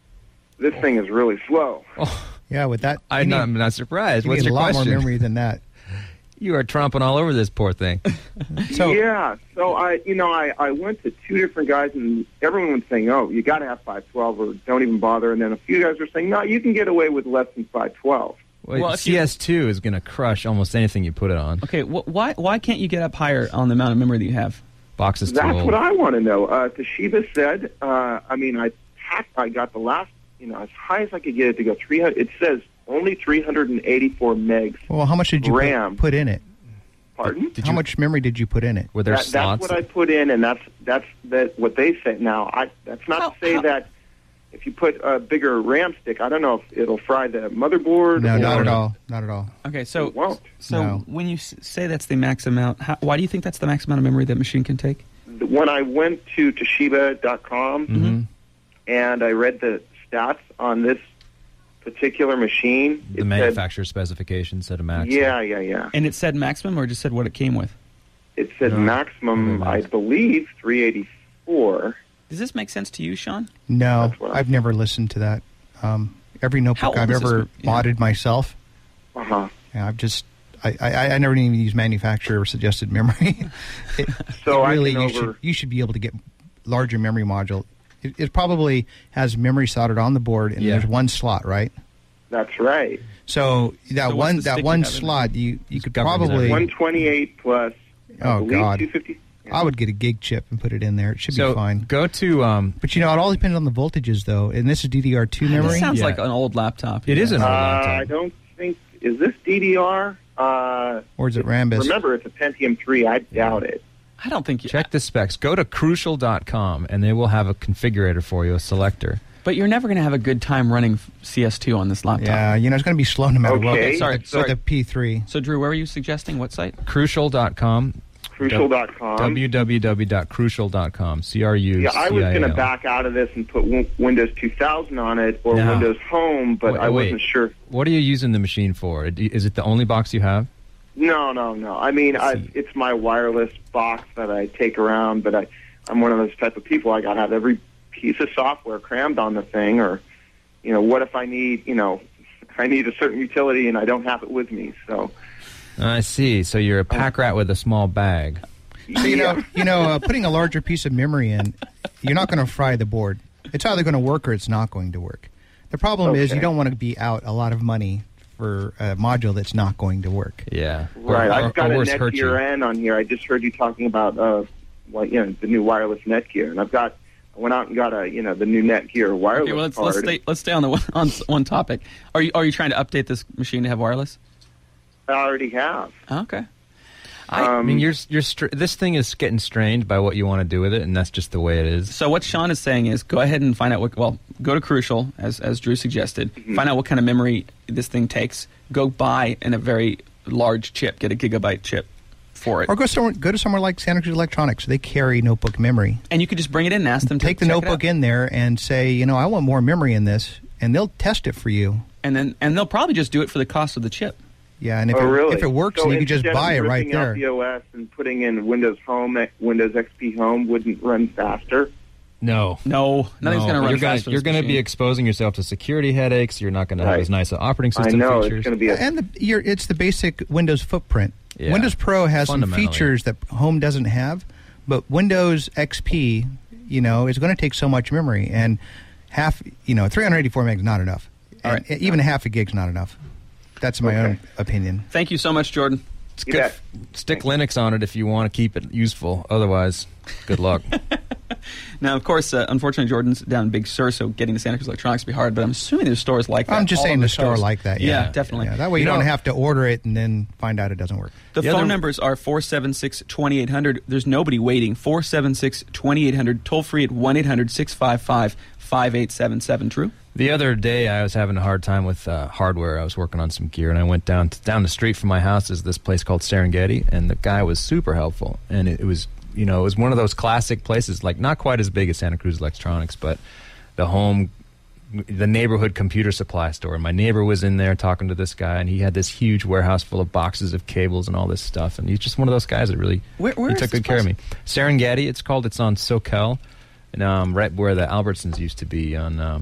this thing is really slow. Oh, Yeah, with that, I'm you not, I'm need, not surprised. you What's need a your lot question? more memory than that. You are tromping all over this poor thing. So yeah, so I, you know, I, I went to two different guys, and everyone was saying, "Oh, you got to have five twelve, or don't even bother." And then a few guys were saying, "No, you can get away with less than five twelve." Well, Well, if you- C S two is going to crush almost anything you put it on. Okay, wh- why why can't you get up higher on the amount of memory that you have? Box is too That's old. what I want to know. Uh, Toshiba said, uh, I mean, I packed, I got the last, you know, as high as I could get it to go three hundred. It says only three hundred eighty-four megs. well, how much did you RAM. put, put in it? Pardon? Did how you- much memory did you put in it? Were there That, slots? that's what I put in, and that's that's that what they say. Now, I that's not How- to say how- that if you put a bigger RAM stick, I don't know if it'll fry the motherboard. No, or not at all. Not at all. Okay, so It won't. so No. when you s- say that's the max amount, how, why do you think that's the max amount of memory that machine can take? When I went to Toshiba dot com Mhm. and I read the stats on this particular machine, The it manufacturer specification said a said, max. yeah, yeah, yeah. And it said maximum, or just said what it came with? It said No, maximum, no I max. believe, three eighty-four. Does this make sense to you, Sean? No, That's what I- I've never listened to that. Um, every How notebook old I've is this ever one? Yeah. modded myself, Uh huh. yeah, I've just I, I, I never even use manufacturer suggested memory. it, So it I really can you over- should you should be able to get larger memory module. It, it probably has memory soldered on the board, and Yeah. there's one slot, right? That's right. So that So what's one the that stick one you have in it? slot you you could governs probably everything. one twenty-eight plus. I Oh, believe, God. two fifty. I would get a gig chip and put it in there. It should So be fine. go to. Um, But you know, it all depends on the voltages, though. And this is D D R two memory. This sounds Yeah. like an old laptop. It is an Uh, old I laptop. don't think is this D D R. Uh, Or is it Rambus? remember, it's a Pentium three. I doubt it. I don't think you. Check the specs. Go to crucial dot com, and they will have a configurator for you, a selector. But you're never going to have a good time running C S two on this laptop. Yeah, you know, it's going to be slow no matter what. Okay. Sorry, With sorry. the P three. So, Drew, where were you suggesting? What site? crucial dot com. Crucial dot com. w w w dot crucial dot com. C R U C I A L. Yeah, I was going to back out of this and put Win- Windows two thousand on it or No. Windows Home, but Wait, I wasn't wait. sure. What are you using the machine for? Is it the only box you have? No, no, no. I mean, I, see. it's my wireless box that I take around, but I, I'm one of those type of people. I got to have every piece of software crammed on the thing, or, you know, what if I need, you know, I need a certain utility and I don't have it with me. So, I see. So you're a pack rat with a small bag. So you yeah. know, you know, uh, putting a larger piece of memory in, you're not going to fry the board. It's either going to work or it's not going to work. The problem is Okay. you don't want to be out a lot of money for a module that's not going to work. Yeah. Or- Right, or- I've got or a worse, hurt you. Netgear N on here. I just heard you talking about, uh, what, you know, the new wireless Netgear, and I've got I went out and got a, you know, the new Netgear wireless Okay, well, let's, card. let's stay let's stay on the one, on one topic. Are you are you trying to update this machine to have wireless? I already have. Okay. I, I Um, mean, you're you're str- this thing is getting strained by what you want to do with it, and that's just the way it is. So what Sean is saying is go ahead and find out what, well, go to Crucial, as as Drew suggested, Mm-hmm. find out what kind of memory this thing takes, go buy in a very large chip, get a gigabyte chip for it. Or go somewhere, go to somewhere like Santa Cruz Electronics. They carry notebook memory. And you could just bring it in and ask them to Take the check it notebook out. in there and say, you know, I want more memory in this, and they'll test it for you. And then and they'll probably just do it for the cost of the chip. Yeah, and if, oh, it, really? if it works, so then you can just instead of buy it right ripping out there. the O S and putting in Windows Home, Windows X P Home wouldn't run faster. No. No, nothing's No, going to run you're fast for You're this going to be machine. exposing yourself to security headaches. You're not going to have Right. as nice an operating I system know features. it's going to be a And the, you're, it's the basic Windows footprint. Yeah. Windows Pro has some Fundamentally. features that Home doesn't have, but Windows X P, you know, is going to take so much memory, and half, you know, three hundred eighty-four meg is not enough. All And right. even a half a gig's not enough. That's my Okay. own opinion. Thank you so much, Jordan. You bet. Stick Linux on it if you want to keep it useful. Otherwise, good luck. Now, of course, uh, unfortunately, Jordan's down in Big Sur, so getting to Santa Cruz Electronics will be hard, but I'm assuming there's stores like that. I'm just all saying over the the store coast. like that. Yeah, Yeah, definitely. Yeah, that way you, You don't know- have to order it and then find out it doesn't work. The The phone other- numbers are four seven six, two eight zero zero. There's nobody waiting. four seven six, two eight zero zero. Toll free at one eight hundred, six five five, five eight seven seven. True? The other day, I was having a hard time with uh, hardware. I was working on some gear, and I went down to, down the street from my house is this place called Serengeti, and the guy was super helpful. And it, it was, you know, it was one of those classic places, like not quite as big as Santa Cruz Electronics, but the home, the neighborhood computer supply store. And my neighbor was in there talking to this guy, and he had this huge warehouse full of boxes of cables and all this stuff. And he's just one of those guys that really Where- where he is took this good care of place? me. Serengeti, it's called. It's on Soquel, and um, right where the Albertsons used to be on. Um,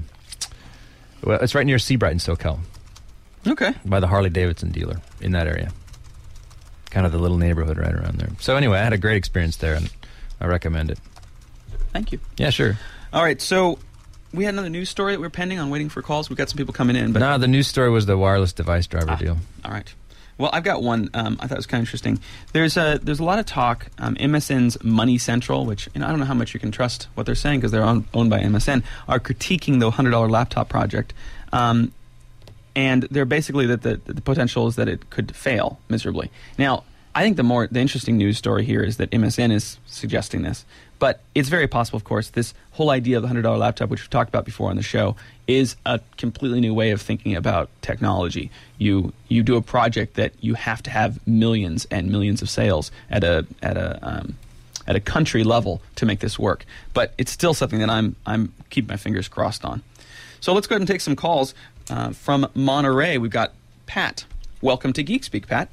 Well, it's right near Seabright and Soquel, Okay. by the Harley Davidson dealer in that area. Kind of the little neighborhood right around there. So anyway, I had a great experience there, and I recommend it. Thank you. Yeah, sure. All right, so we had another news story that we're pending on waiting for calls. We've got some people coming in, but no, the news story was the wireless device driver Ah. deal. all right. Well, I've got one. Um, I thought it was kind of interesting. There's a there's a lot of talk. Um, M S N's Money Central, which you know, I don't know how much you can trust what they're saying because they're own, owned by M S N, are critiquing the one hundred dollar laptop project, um, and they're basically that the the potential is that it could fail miserably. Now, I think the more the interesting news story here is that M S N is suggesting this, but it's very possible, of course, this whole idea of the one hundred dollar laptop, which we've talked about before on the show, is a completely new way of thinking about technology. You you do a project that you have to have millions and millions of sales at a at a um, at a country level to make this work. But it's still something that I'm I'm keeping my fingers crossed on. So let's go ahead and take some calls uh, from Monterey. We've got Pat. Welcome to Geek Speak, Pat.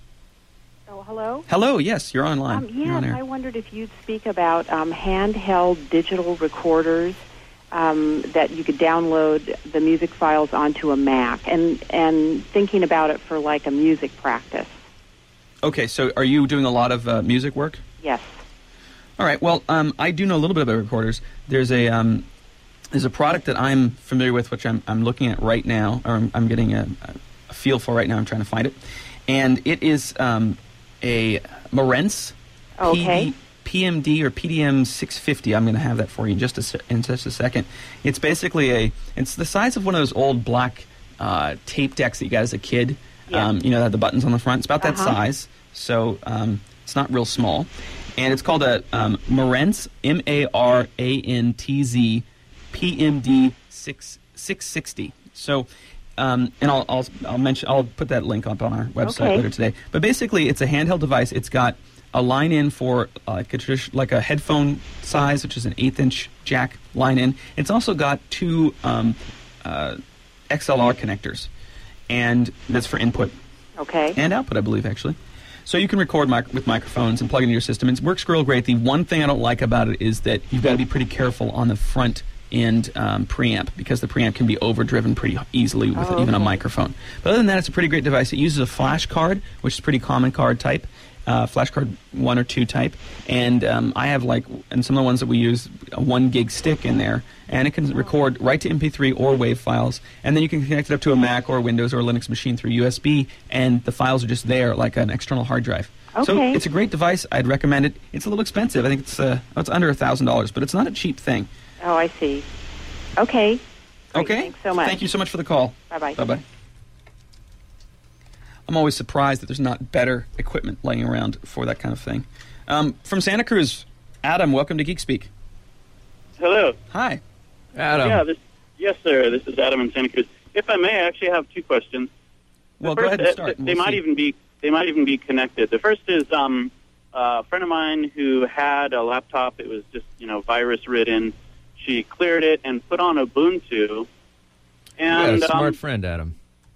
Oh, hello? Hello. Yes, you're online. Um, You're on yes, air. I wondered if you'd speak about um, handheld digital recorders um, that you could download the music files onto a Mac, and, and thinking about it for like a music practice. Okay, so are you doing a lot of uh, music work? Yes. All right. Well, um, I do know a little bit about recorders. There's a um, there's a product that I'm familiar with, which I'm I'm looking at right now, or I'm, I'm getting a, a feel for right now. I'm trying to find it, and it is um, a Marantz Okay. P M D or P D M six fifty. I'm going to have that for you in just a se- in just a second. It's basically a it's the size of one of those old black uh, tape decks that you got as a kid. Yeah. Um, you know, that had the buttons on the front. It's about that Uh-huh. size, so um, it's not real small. And it's called a um, Marantz, M A R A N T Z, P M D six sixty. So, um, and I'll, I'll I'll mention I'll put that link up on our website Okay. later today. But basically, it's a handheld device. It's got a line in for uh, like a tradi- like a headphone size, which is an eighth inch jack line in. It's also got two um, uh, X L R connectors, and that's for input Okay. and output, I believe, actually. So you can record mic- with microphones and plug into your system. It works real great. The one thing I don't like about it is that you've got to be pretty careful on the front end um, preamp, because the preamp can be overdriven pretty easily with Oh, even a okay. microphone. But other than that, it's a pretty great device. It uses a flash card, which is a pretty common card type, uh, flash card one or two type. And um, I have, like, and some of the ones that we use, a one gig stick in there, and it can record right to M P three or WAV files. And then you can connect it up to a Mac or Windows or a Linux machine through U S B, and the files are just there like an external hard drive. So Okay. it's a great device. I'd recommend it. It's a little expensive. I think it's uh, oh, it's under a thousand dollars, but it's not a cheap thing. Oh, I see. Okay. Great. Okay. Thanks so much. Thank you so much for the call. Bye-bye. Bye-bye. I'm always surprised that there's not better equipment laying around for that kind of thing. Um, from Santa Cruz, Adam, welcome to Geek Speak. Hello. Hi. Adam. Yeah, this, yes, sir. This is Adam in Santa Cruz. If I may, I actually have two questions. The Well, go first, ahead and uh, start. and They we'll might see. even be they might even be connected. The first is um, a friend of mine who had a laptop. It was just you know virus ridden. She cleared it and put on Ubuntu. You And got a smart um, friend, Adam.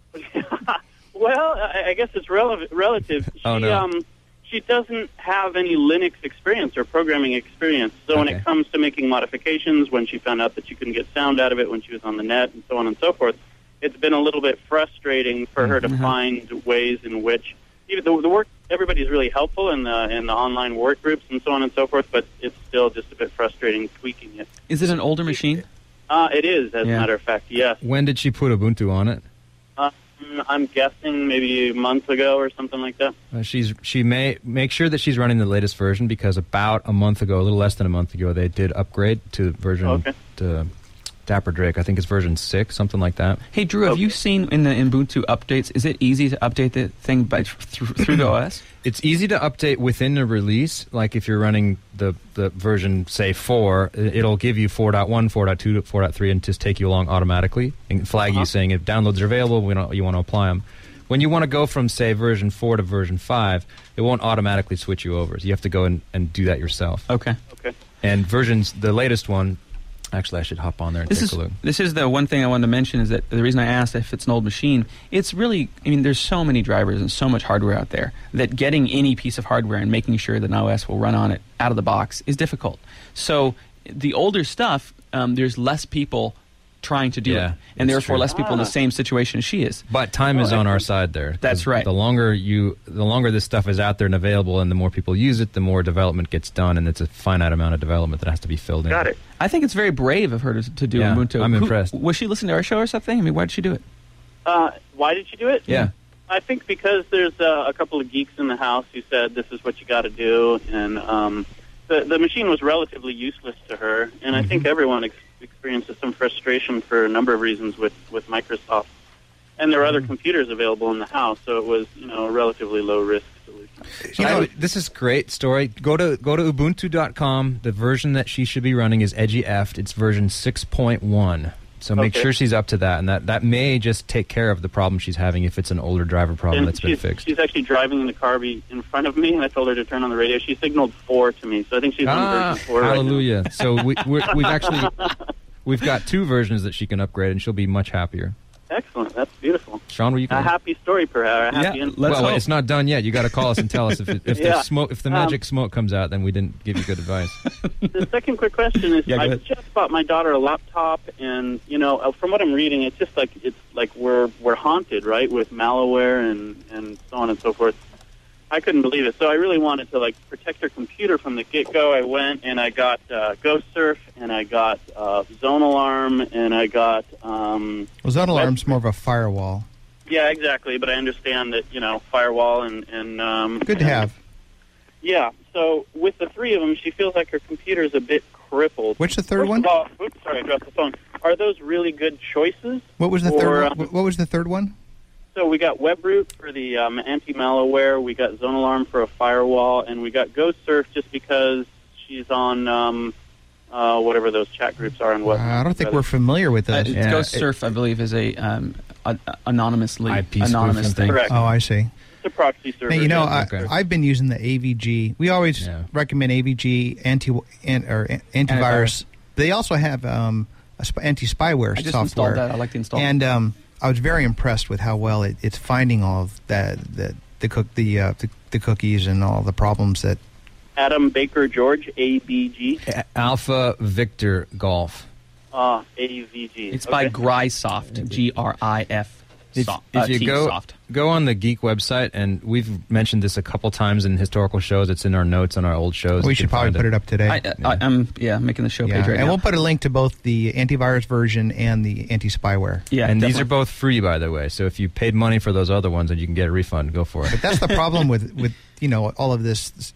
well, I, I guess it's relevant, relative. She, Oh, no. um, she doesn't have any Linux experience or programming experience. So when Okay. it comes to making modifications, when she found out that you couldn't get sound out of it when she was on the net and so on and so forth, it's been a little bit frustrating for her to Mhm. find ways in which even the, the work, everybody's really helpful in the, in the online work groups and so on and so forth, but it's still just a bit frustrating tweaking it. Is it an older machine? Uh, it is, as Yeah. a matter of fact, yes. When did she put Ubuntu on it? Um, I'm guessing maybe a month ago or something like that. Uh, she's she may make sure that she's running the latest version because about a month ago, a little less than a month ago, they did upgrade to version Okay. to Dapper Drake. I think it's version six, something like that. Hey, Drew, have Okay. you seen in the Ubuntu updates, is it easy to update the thing by through, through the O S? It's easy to update within the release. Like if you're running the, the version, say, four, i- it'll give you four point one, four point two, four point three, and just take you along automatically and flag Uh-huh. you saying if downloads are available, we don't, you want to apply them. When you want to go from, say, version four to version five, it won't automatically switch you over. So you have to go and, and do that yourself. Okay. Okay. And versions, the latest one, actually, I should hop on there and This take is a look. this is the one thing I wanted to mention is that the reason I asked if it's an old machine, it's really, I mean, there's so many drivers and so much hardware out there that getting any piece of hardware and making sure that an O S will run on it out of the box is difficult. So the older stuff, um, there's less people trying to do Yeah, it, and that's therefore true. less people in the Ah. same situation as she is. But time is Oh, on our excellent. side there. 'cause That's right. The longer you, the longer this stuff is out there and available, and the more people use it, the more development gets done, and it's a finite amount of development that has to be filled in. Got it. I think it's very brave of her to, to do Yeah, Ubuntu. I'm Who- impressed. Was she listening to our show or something? I mean, why did she do it? Uh, why did you do it? Yeah. I think because there's uh, a couple of geeks in the house who said this is what you got to do, and um, the the machine was relatively useless to her, and I think everyone ex- experiences some frustration for a number of reasons with with Microsoft, and there are other computers available in the house, so it was you know a relatively low risk solution. You know, this is great story. Go to go to ubuntu dot com. The version that she should be running is Edgy Eft. It's version six point one. So make Okay. sure she's up to that, and that, that may just take care of the problem she's having if it's an older driver problem And that's been she's, fixed. she's actually driving in the car be in front of me, and I told her to turn on the radio. She signaled four to me, so I think she's on Ah, version four right now. hallelujah! So we, we're, we've actually we've got two versions that she can upgrade, and she'll be much happier. Excellent. That's beautiful. Sean, were you A going? happy story for her. A happy Yeah, end- let's well, hope. it's not done yet. You got to call us and tell us if it, if Yeah. the smoke if the Um, magic smoke comes out, then we didn't give you good advice. The second quick question is: Yeah, go I ahead. just bought my daughter a laptop, and you know, uh, from what I'm reading, it's just like it's like we're we're haunted, right, with malware and and so on and so forth. I couldn't believe it, so I really wanted to like protect her computer from the get go. I went and I got uh, Ghost Surf, and I got uh, Zone Alarm, and I got um, Well, Zone Alarm's more of a firewall. yeah, exactly. But I understand that you know firewall and and um, Good to have. Yeah. So with the three of them, she feels like her computer is a bit crippled. Which the third First one? Of all, oops, sorry, I dropped the phone. Are those really good choices? What was the Or, third? uh, one? What was the third one? So we got WebRoot for the um, anti-malware, we got Zone Alarm for a firewall, and we got Ghost Surf just because she's on um, uh, whatever those chat groups are and Uh, what. I don't think we're familiar with Uh, those. Yeah, Ghost it- Surf, I believe, is a um, a, a- anonymously I P spoofing anonymous thing. thing. Correct. Oh, I see. It's a proxy server. Hey, you know, yeah. I, Okay. I've been using the A V G. We always Yeah. recommend A V G anti an, or an- antivirus. Antivirus. They also have um, a sp- anti-spyware I just software. installed that. I like to install it. And um, I was very impressed with how well it, it's finding all of that, the the cook the, uh, the the cookies and all the problems that. Adam Baker George, A B G. A- Alpha Victor Golf. Ah, A V G. It's by Okay. Grisoft, G R I F. If, soft, if uh, you T go soft. go on the Geek website, and we've mentioned this a couple times in historical shows. It's in our notes on our old shows. We You should can probably find put it up today. I, I, I'm yeah making the show yeah, page right and now. we'll put a link to both the antivirus version and the anti-spyware. yeah, and these are definitely. both free, by the way. So if you paid money for those other ones and you can get a refund, go for it. But that's the problem with, with you know all of this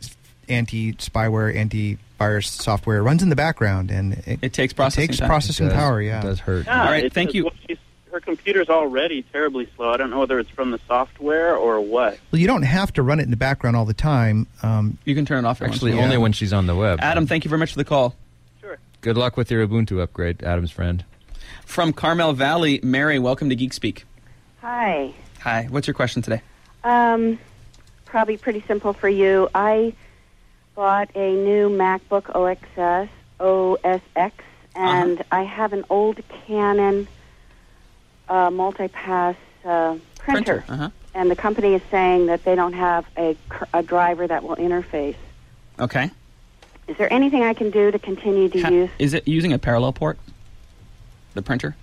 anti-spyware, anti-virus software. It runs in the background, and it, It takes processing takes time. processing It does- power. Yeah, It does hurt. Yeah, All right, it's- thank you. well, she's, her computer's already terribly slow. I don't know whether it's from the software or what. Well, you don't have to run it in the background all the time. Um, You can turn it off. every once in Actually, a while. only when she's on the web. Adam, thank you very much for the call. Sure. Good luck with your Ubuntu upgrade, Adam's friend. From Carmel Valley, Mary, welcome to Geek Speak. Hi. Hi, what's your question today? Um, probably pretty simple for you. I bought a new MacBook O X S, O S X, and I have an old Canon uh, multi-pass uh, printer. Uh-huh. And the company is saying that they don't have a, cr- a driver that will interface. Okay. Is there anything I can do to continue to Ha- use? Is it using a parallel port? The printer?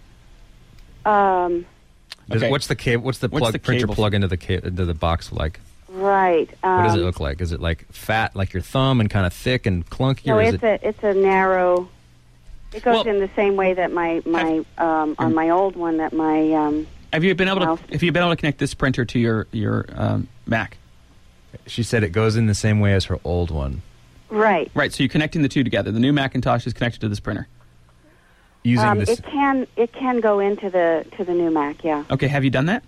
Um, Does- Okay. What's the cable? What's the What's plug the printer cable? plug into the ca- into the box like? right. Um, What does it look like? Is it like fat, like your thumb, and kind of thick and clunky, No, or is it's it? a it's a narrow. It goes Well, in the same way that my my um, on my old one that my um, Have you been able Mouse. to? Have you been able to connect this printer to your your um, Mac? She said it goes in the same way as her old one, right. Right. So you're connecting the two together. The new Macintosh is connected to this printer. using Um, this. it can it can go into the to the new Mac. Yeah. Okay. Have you done that?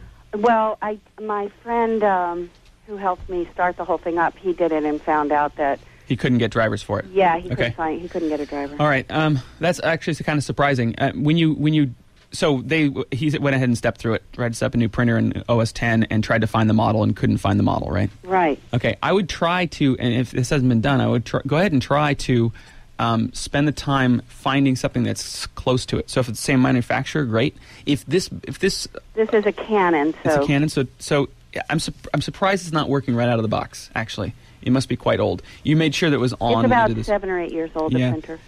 Well, I my friend um, who helped me start the whole thing up, he did it and found out that He couldn't get drivers for it. yeah, he Okay. couldn't find he couldn't get a driver. All right. Um, that's actually kind of surprising. Uh, when you when you so they he went ahead and stepped through it, tried to set up a new printer in O S ten, and tried to find the model and couldn't find the model. Right. Right. Okay. I would try to, and if this hasn't been done, I would try, go ahead and try to um, spend the time finding something that's close to it. So if it's the same manufacturer, great. If this if this This is a Canon, so it's a Canon, so so yeah, I'm su- I'm surprised it's not working right out of the box. Actually, it must be quite old. You made sure that it was on. it's when you about did this. seven or eight years old. Yeah. The printer,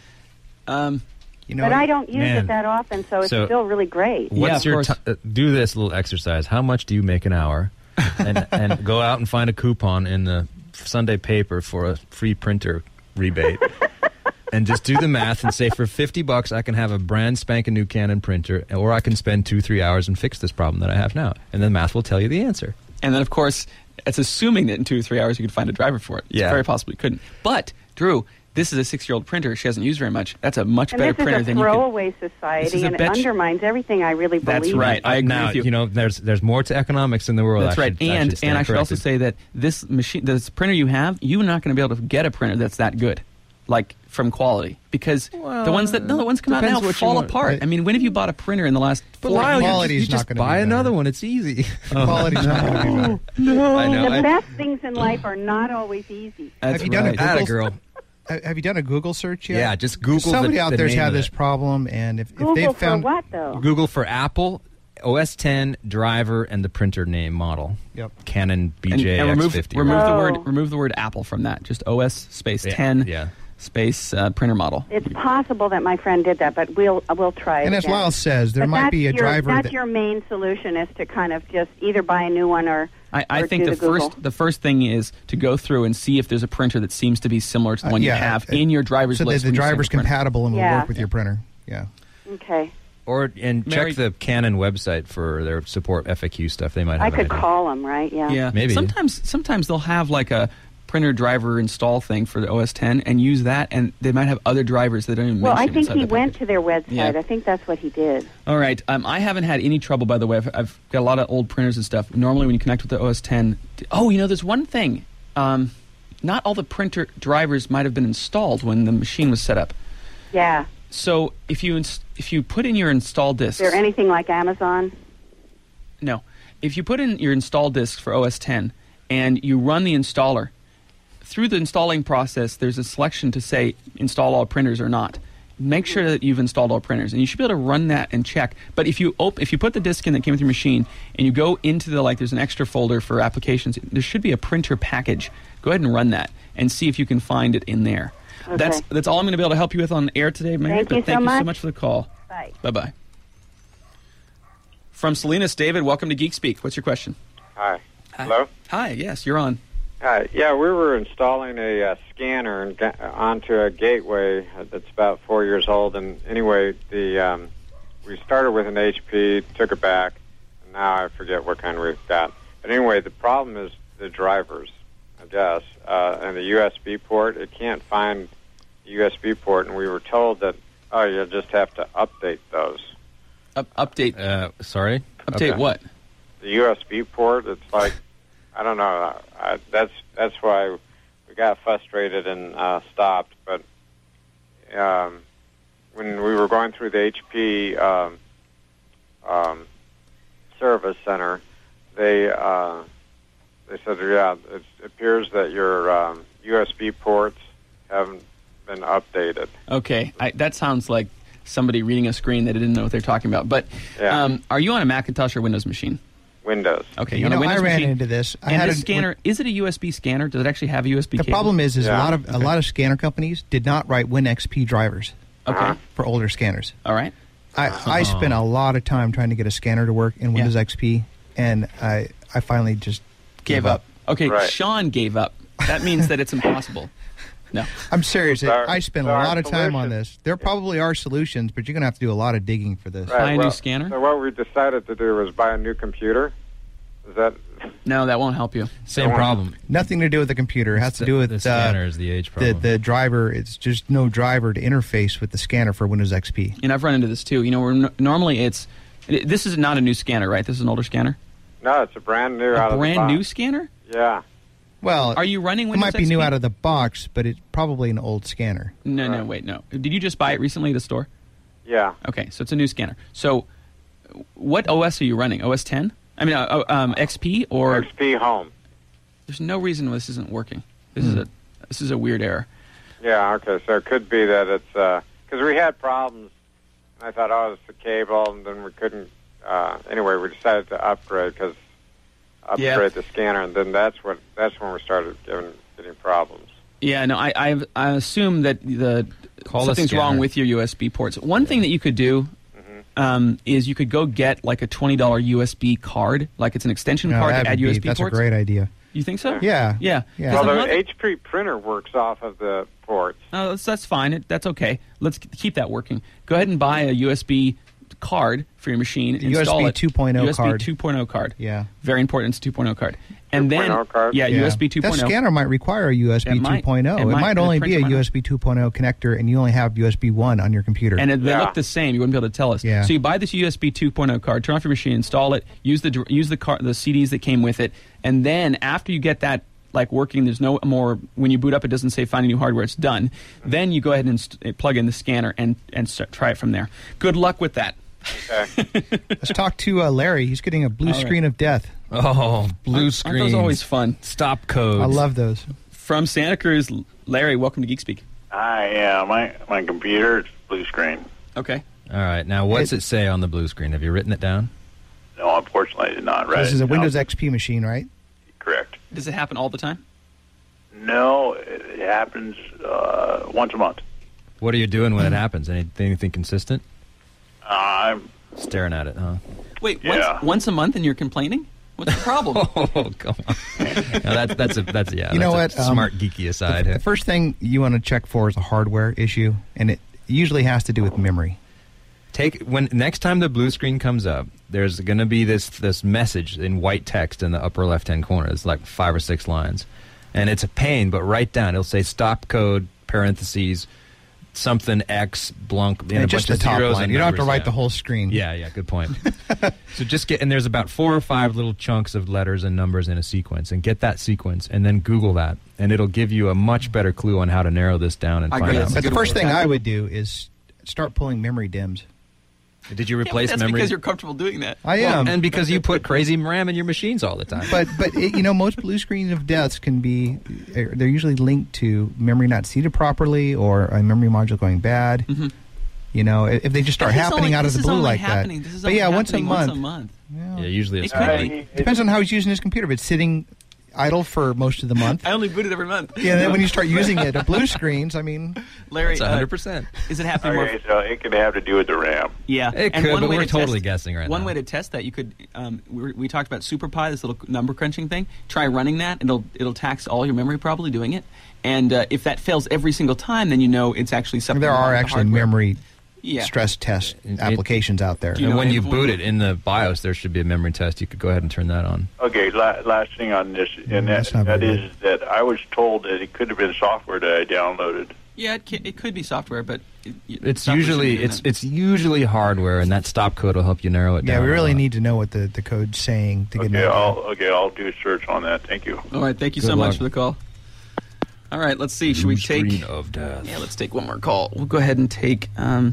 Um, you know, but I don't use Man. it that often, so it's So- still really great. Yeah, What's of your course. ti- uh, do this little exercise? How much do you make an hour? and and go out and find a coupon in the Sunday paper for a free printer rebate. And just do the math and say for fifty bucks I can have a brand spanking new Canon printer, or I can spend two three hours and fix this problem that I have now. And then math will tell you the answer. And then, of course, it's assuming that in two or three hours you could find a driver for it. It's Yeah. very possible you couldn't. But, Drew, this is a six-year-old printer she hasn't used very much. That's a much And better this printer is a than you could... throwaway This society, is a and it bet- undermines everything I really believe. That's right. I Uh, agree now, with you. know, there's there's more to economics in the world. That's I right. should- I and should stand and I should also corrected. say that this machine, this printer you have, you're not going to be able to get a printer that's that good, like from quality, because the ones that no, the ones come out depends now what you fall want. apart. Right. I mean, when have you bought a printer in the last But four Lyle, years? you Quality's just, you not just gonna buy be better. another one. It's easy. quality's not going to be better. I know. The I, best things in life are not always easy. That's Have you done a right. Google- Atta girl. Ha- Have you done a Google search yet? Yeah, just Google Somebody the- out the there's name had of this it. problem, and if, if Google they've for found what though? Google for Apple, O S ten, driver, and the printer name model. Yep. Canon B And, J and X remove, fifty. remove the Oh. word remove the word Apple from that. Just O S space Yeah, ten yeah. space uh, printer model. It's possible that my friend did that, but we'll uh, we'll try it. and as again. Lyle says, there But might that's be a your, driver That's that your main solution is to kind of just either buy a new one or. I, I or think do the, the Google. first the first thing is to go through and see if there's a printer that seems to be similar to the Uh, one yeah, you have uh, in your driver's so that list. the when you save driver's the printer. compatible and will Yeah. work with your printer. Yeah. Okay. Or and Mary- check the Canon website for their support F A Q stuff. They might I have an could idea. call them, right? Yeah. Yeah, Maybe. Sometimes sometimes they'll have like a printer driver install thing for the O S ten and use that, and they might have other drivers that don't even Well, I mention think inside he the went package. to their website. Yeah. I think that's what he did. All right. Um, I haven't had any trouble, by the way. I've, I've got a lot of old printers and stuff. Normally, when you connect with the O S ten, oh, you know, there's one thing. Um, not all the printer drivers might have been installed when the machine was set up. Yeah. So if you ins- if you put in your install disks, Is there anything like Amazon? no, if you put in your install disks for O S ten and you run the installer through the installing process, there's a selection to say install all printers or not. Make sure that you've installed all printers, and you should be able to run that and check. But if you op- if you put the disk in that came with your machine, and you go into the like, there's an extra folder for applications. There should be a printer package. Go ahead and run that and see if you can find it in there. Okay. That's that's all I'm going to be able to help you with on air today, Mary. Thank but you so thank you so much. much for the call. Bye. Bye bye. From Salinas, David, welcome to Geek Speak. What's your question? Hi. Hi. Hello? Hi. Yes, you're on. Hi. Yeah, we were installing a uh, scanner and ga- onto a gateway that's about four years old. And anyway, the um, we started with an H P, took it back, and now I forget what kind we've got. But anyway, the problem is the drivers. guess, uh, and the U S B port. It can't find the U S B port, and we were told that, oh, you'll just have to update those. Up, update. Uh, sorry? Update Okay. what? The U S B port, it's like, I don't know, I, that's that's why we got frustrated and uh, stopped. But um, when we were going through the H P um, um, service center, they uh, they said, yeah, it appears that your um, U S B ports haven't been updated. Okay, I, that sounds like somebody reading a screen that didn't know what they're talking about. But Yeah. um, are you on a Macintosh or Windows machine? Windows. Okay, You you're on know, a Windows I ran machine. into this. I and had this a- scanner, is it a U S B scanner? Does it actually have a U S B The cable? problem is, is Yeah. a lot of a Okay. lot of scanner companies did not write WinXP drivers Okay, Uh-huh. for older scanners. all right. I, I spent a lot of time trying to get a scanner to work in Windows Yeah. X P, and I I finally just Gave up. Okay, Right. Sean gave up. That means that it's impossible. No. I'm serious. There- I spent a there are lot of time on solutions. this. There probably are solutions, but you're going to have to do a lot of digging for this. Buy a new well, scanner? So what we decided to do was buy a new computer. Is that No, that won't help you. Same problem. Nothing to do with the computer. It has to do with the uh, scanner is the age the, problem. the driver. It's just no driver to interface with the scanner for Windows X P. And I've run into this too. You know, we're n- normally it's it, this is not a new scanner, right? This is an older scanner. no? It's a brand new out A of the brand box. new scanner? Yeah. Well, Are you running it Windows might be X P? new out of the box, but it's probably an old scanner. No, no, Right. wait, no. Did you just buy it recently at a store? Yeah. Okay, so it's a new scanner. So, what O S are you running? O S ten? I mean, uh, uh, um, X P or X P Home. there's no reason why this isn't working. This is a this is a weird error. Yeah. Okay. So it could be that it's because we had problems, and I thought, oh, it's the cable, and then we couldn't. Uh, anyway, we decided to upgrade because upgrade Yeah. the scanner, and then that's what that's when we started getting getting problems. Yeah, no, I I've, I assume that the Call the something's wrong scanner. with your U S B ports. One thing that you could do um, is you could go get like a twenty dollar U S B card, like it's an extension No, card that to add would be- U S B that's ports. a great idea. You think so? Yeah. Yeah. Yeah. 'Cause Well, the the mother- H P printer works off of the ports. No, that's, that's fine. It, that's okay. Let's keep that working. Go ahead and buy a U S B card for your machine. The install U S B it. two point oh U S B card. two point oh card. Yeah. Very important. It's a two point oh card. And then, 2.0 card? yeah, Yeah. U S B two point oh. That scanner might require a U S B It might. 2.0. It It might. might The only be printer a might not. U S B two point oh connector, and you only have U S B one on your computer. And it, they Yeah. look the same. You wouldn't be able to tell us. Yeah. So you buy this U S B two point oh card, turn off your machine, install it, use the dr- use the car, the C Ds that came with it, and then after you get that like working, there's no more. When you boot up, it doesn't say find a new hardware. It's done. Then you go ahead and inst- plug in the scanner and and start, try it from there. Good luck with that. Okay. Let's talk to uh, Larry. He's getting a blue All right. screen of death. oh, blue Aren't screen. those always fun? Stop codes. I love those. From Santa Cruz, Larry, welcome to Geek Speak. Hi, yeah, my my computer, it's blue screen. Okay. All right. Now, what's it say on the blue screen? Have you written it down? No, unfortunately, I did not write This is it a Windows down. X P machine, right? Correct. Does it happen all the time? No, it it happens uh, once a month. What are you doing when it happens? Anything, anything consistent? Uh, I'm Staring at it, huh? Wait, Yeah. once, once a month and you're complaining? What's the problem? Oh, come on. No, that's that's a that's yeah. You know that's what? A Um, smart geeky aside. The, the first thing you want to check for is a hardware issue, and it usually has to do with memory. Take when next time the blue screen comes up, there's going to be this this message in white text in the upper left hand corner. It's like five or six lines, and it's a pain. But write down. It'll say stop code parentheses something X blunk. And, And a just bunch the of top zeros line. and You don't have to numbers, write yeah. the whole screen. Yeah, yeah, good point. So just get and there's about four or five little chunks of letters and numbers in a sequence, and get that sequence, and then Google that, and it'll give you a much better clue on how to narrow this down and I find agree. out. That's But the good first one. thing I would do is start pulling memory dims. Did you Yeah, but replace that's memory? because you're comfortable doing that. I am. and because you put crazy RAM in your machines all the time. but but it, you know, most blue screen of deaths can be they're usually linked to memory not seated properly or a memory module going bad. Mhm. You know, if if they just start This is happening only- out of this the is blue only like happening- that. This is But only yeah, once a happening month. Once a month. Yeah, usually it's It could Uh, be. it- Depends on how he's using his computer. If it's sitting idle for most of the month, I only boot it every month. yeah, then when you start using it, the blue screens. I mean, Larry, It's uh, one hundred percent. is it happening more? Okay, so it could have to do with the RAM. Yeah, It and could, one but way we're to totally test- guessing right One now. way to test that, you could. Um, we, we talked about SuperPi, this little number crunching thing. Try running that; it'll it'll tax all your memory probably doing it. And uh, if that fails every single time, then you know it's actually something. there wrong are with the actually hardware. memory Yeah. stress test It- applications out there. Do you and know when any you of them? boot it in the BIOS, there should be a memory test. You could go ahead and turn that on. Okay, la- last thing on this, and that, that's not that very is that I was told that it could have been software that I downloaded. Yeah, it, ca- it could be software, but it, It's software shouldn't usually be it's that. it's usually hardware, and that stop code will help you narrow it down. Yeah, we a really lot. need to know what the, the code's saying to get an Okay, idea. I'll okay, I'll do a search on that. Thank you. All right, thank you Good so luck. much for the call. All right, let's see. Should we Blue take? screen of death. Yeah, let's take one more call. We'll go ahead and take. Um,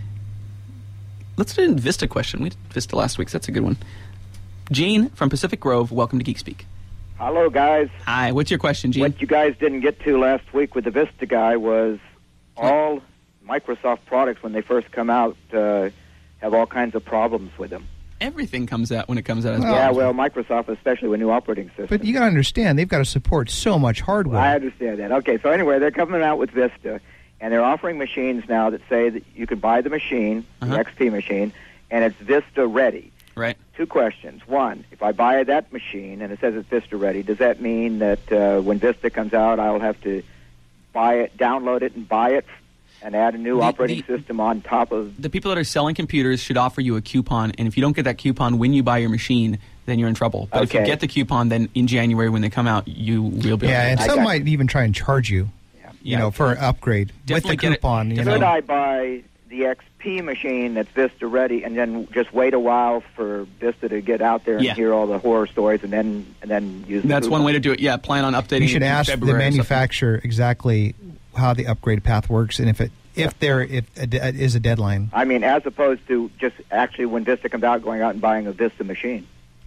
let's do a Vista question. We did Vista last week, so that's a good one. Gene from Pacific Grove, welcome to Geek Speak. Hello, guys. Hi, what's your question, Gene? What you guys didn't get to last week with the Vista guy was all Microsoft products, when they first come out, uh, have all kinds of problems with them. Everything comes out when it comes out as Well, Yeah, well. well, Microsoft, especially with new operating systems. But you got to understand, they've got to support so much hardware. I understand that. Okay, so anyway, they're coming out with Vista, and they're offering machines now that say that you can buy the machine, Uh-huh. the X P machine, and it's Vista ready. Right. Two questions. One, if I buy that machine and it says it's Vista ready, does that mean that uh, when Vista comes out, I'll have to buy it, download it, and buy it, and add a new The- operating the- system on top of? The people that are selling computers should offer you a coupon, and if you don't get that coupon when you buy your machine, then you're in trouble. But if you Okay. get the coupon, then in January when they come out, you will be. Yeah, and I some got might even try and charge you, you Yeah. know, for an upgrade Definitely with get the it- coupon. You Could know, I buy the X P machine that's Vista ready, and then just wait a while for Vista to get out there and Yeah. hear all the horror stories, and then and then use? The That's one coupon? way to do it. Yeah, plan on updating. you should it in ask the February or something. manufacturer exactly how the upgrade path works, and if it if there if a de- is a deadline. I mean, as opposed to just actually when Vista comes out, going out and buying a Vista machine.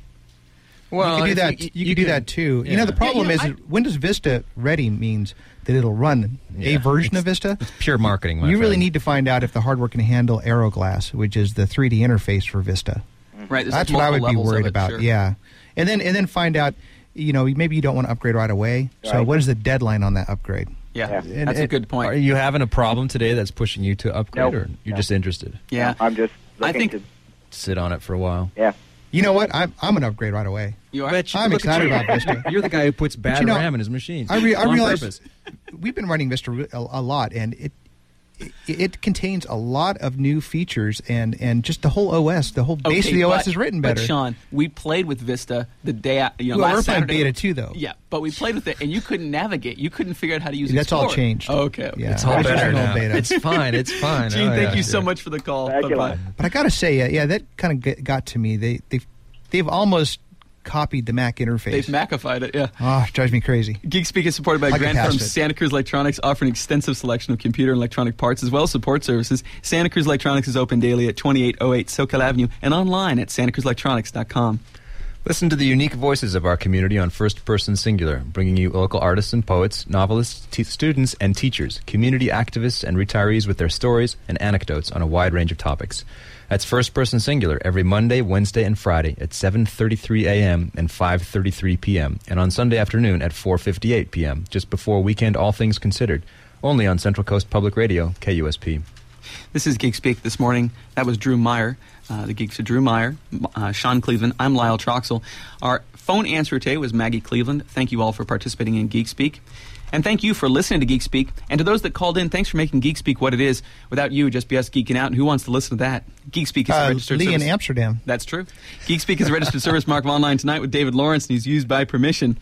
Well, you could do if that. you- You, you could do can- that too. yeah. You know, the problem Yeah, you know, is that Windows Vista Ready means that it'll run a Yeah. version of Vista. Pure marketing. My You really friend. need to find out if the hardware can handle Aeroglass, which is the three D interface for Vista. Right. there's That's what I would multiple be levels of worried it, about. sure. Yeah, and then and then find out. You know, maybe you don't want to upgrade right away. So, Right. what is the deadline on that upgrade? Yeah, Yeah. And that's a it- good point. Are you having a problem today that's pushing you to upgrade, Nope. or you're No. just interested? yeah, I'm just I looking think- to. Sit on it for a while. Yeah. You know what? I'm I'm gonna upgrade right away. you are. Bet you- I'm look at excited you. about Vista. You're the guy who puts bad you know, RAM in his machine. I, re- I on realize purpose. we've been running Vista re- a, a lot, and it, it it contains a lot of new features, and, and just the whole O S, the whole base Okay, of the O S but- is written better. But Sean, we played with Vista the day a- you know Well, last we're playing Saturday. beta too, though. Yeah, but we played with it, and you couldn't navigate. You couldn't figure out how to use. That's all Explorer. changed. Oh, okay. okay. Yeah. It's all I just better know now. beta. It's fine. It's fine. Gene, Oh, thank yeah, you so yeah. much for the call. Thank Bye you. bye. But I gotta say, yeah, yeah that kind of got to me. They they've they've almost copied the Mac interface. They've Macified it. Yeah. Oh, it drives me crazy. Geek Speak is supported by I can Grant pass from it. Santa Cruz Electronics, offering extensive selection of computer and electronic parts as well as support services. Santa Cruz Electronics is open daily at twenty-eight oh eight Soquel Avenue and online at santa cruz electronics dot com. Listen to the unique voices of our community on First Person Singular, bringing you local artists and poets, novelists, te- students, and teachers, community activists, and retirees with their stories and anecdotes on a wide range of topics. That's First Person Singular every Monday, Wednesday, and Friday at seven thirty-three a.m. and five thirty-three p.m. and on Sunday afternoon at four fifty-eight p.m., just before weekend All Things Considered, only on Central Coast Public Radio, K U S P. This is Geek Speak this morning. That was Drew Meyer. Uh, the Geeks of Drew Meyer, uh, Sean Cleveland. I'm Lyle Troxel. Our phone answer today was Maggie Cleveland. Thank you all for participating in Geek Speak. And thank you for listening to Geek Speak. And to those that called in, thanks for making Geek Speak what it is. Without you, it'd just be us geeking out. And who wants to listen to that? Geek Speak is a Uh, registered Lee service. in Amsterdam. That's true. Geek Speak is a registered service mark of online tonight with David Lawrence, and he's used by permission.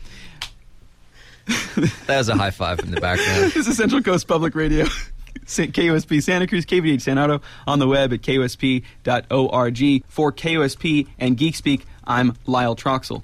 That was a high five in the background. This is Central Coast Public Radio. K U S P Santa Cruz, K V D H San Otto, on the web at K U S P dot org. For K U S P and Geek Speak, I'm Lyle Troxel.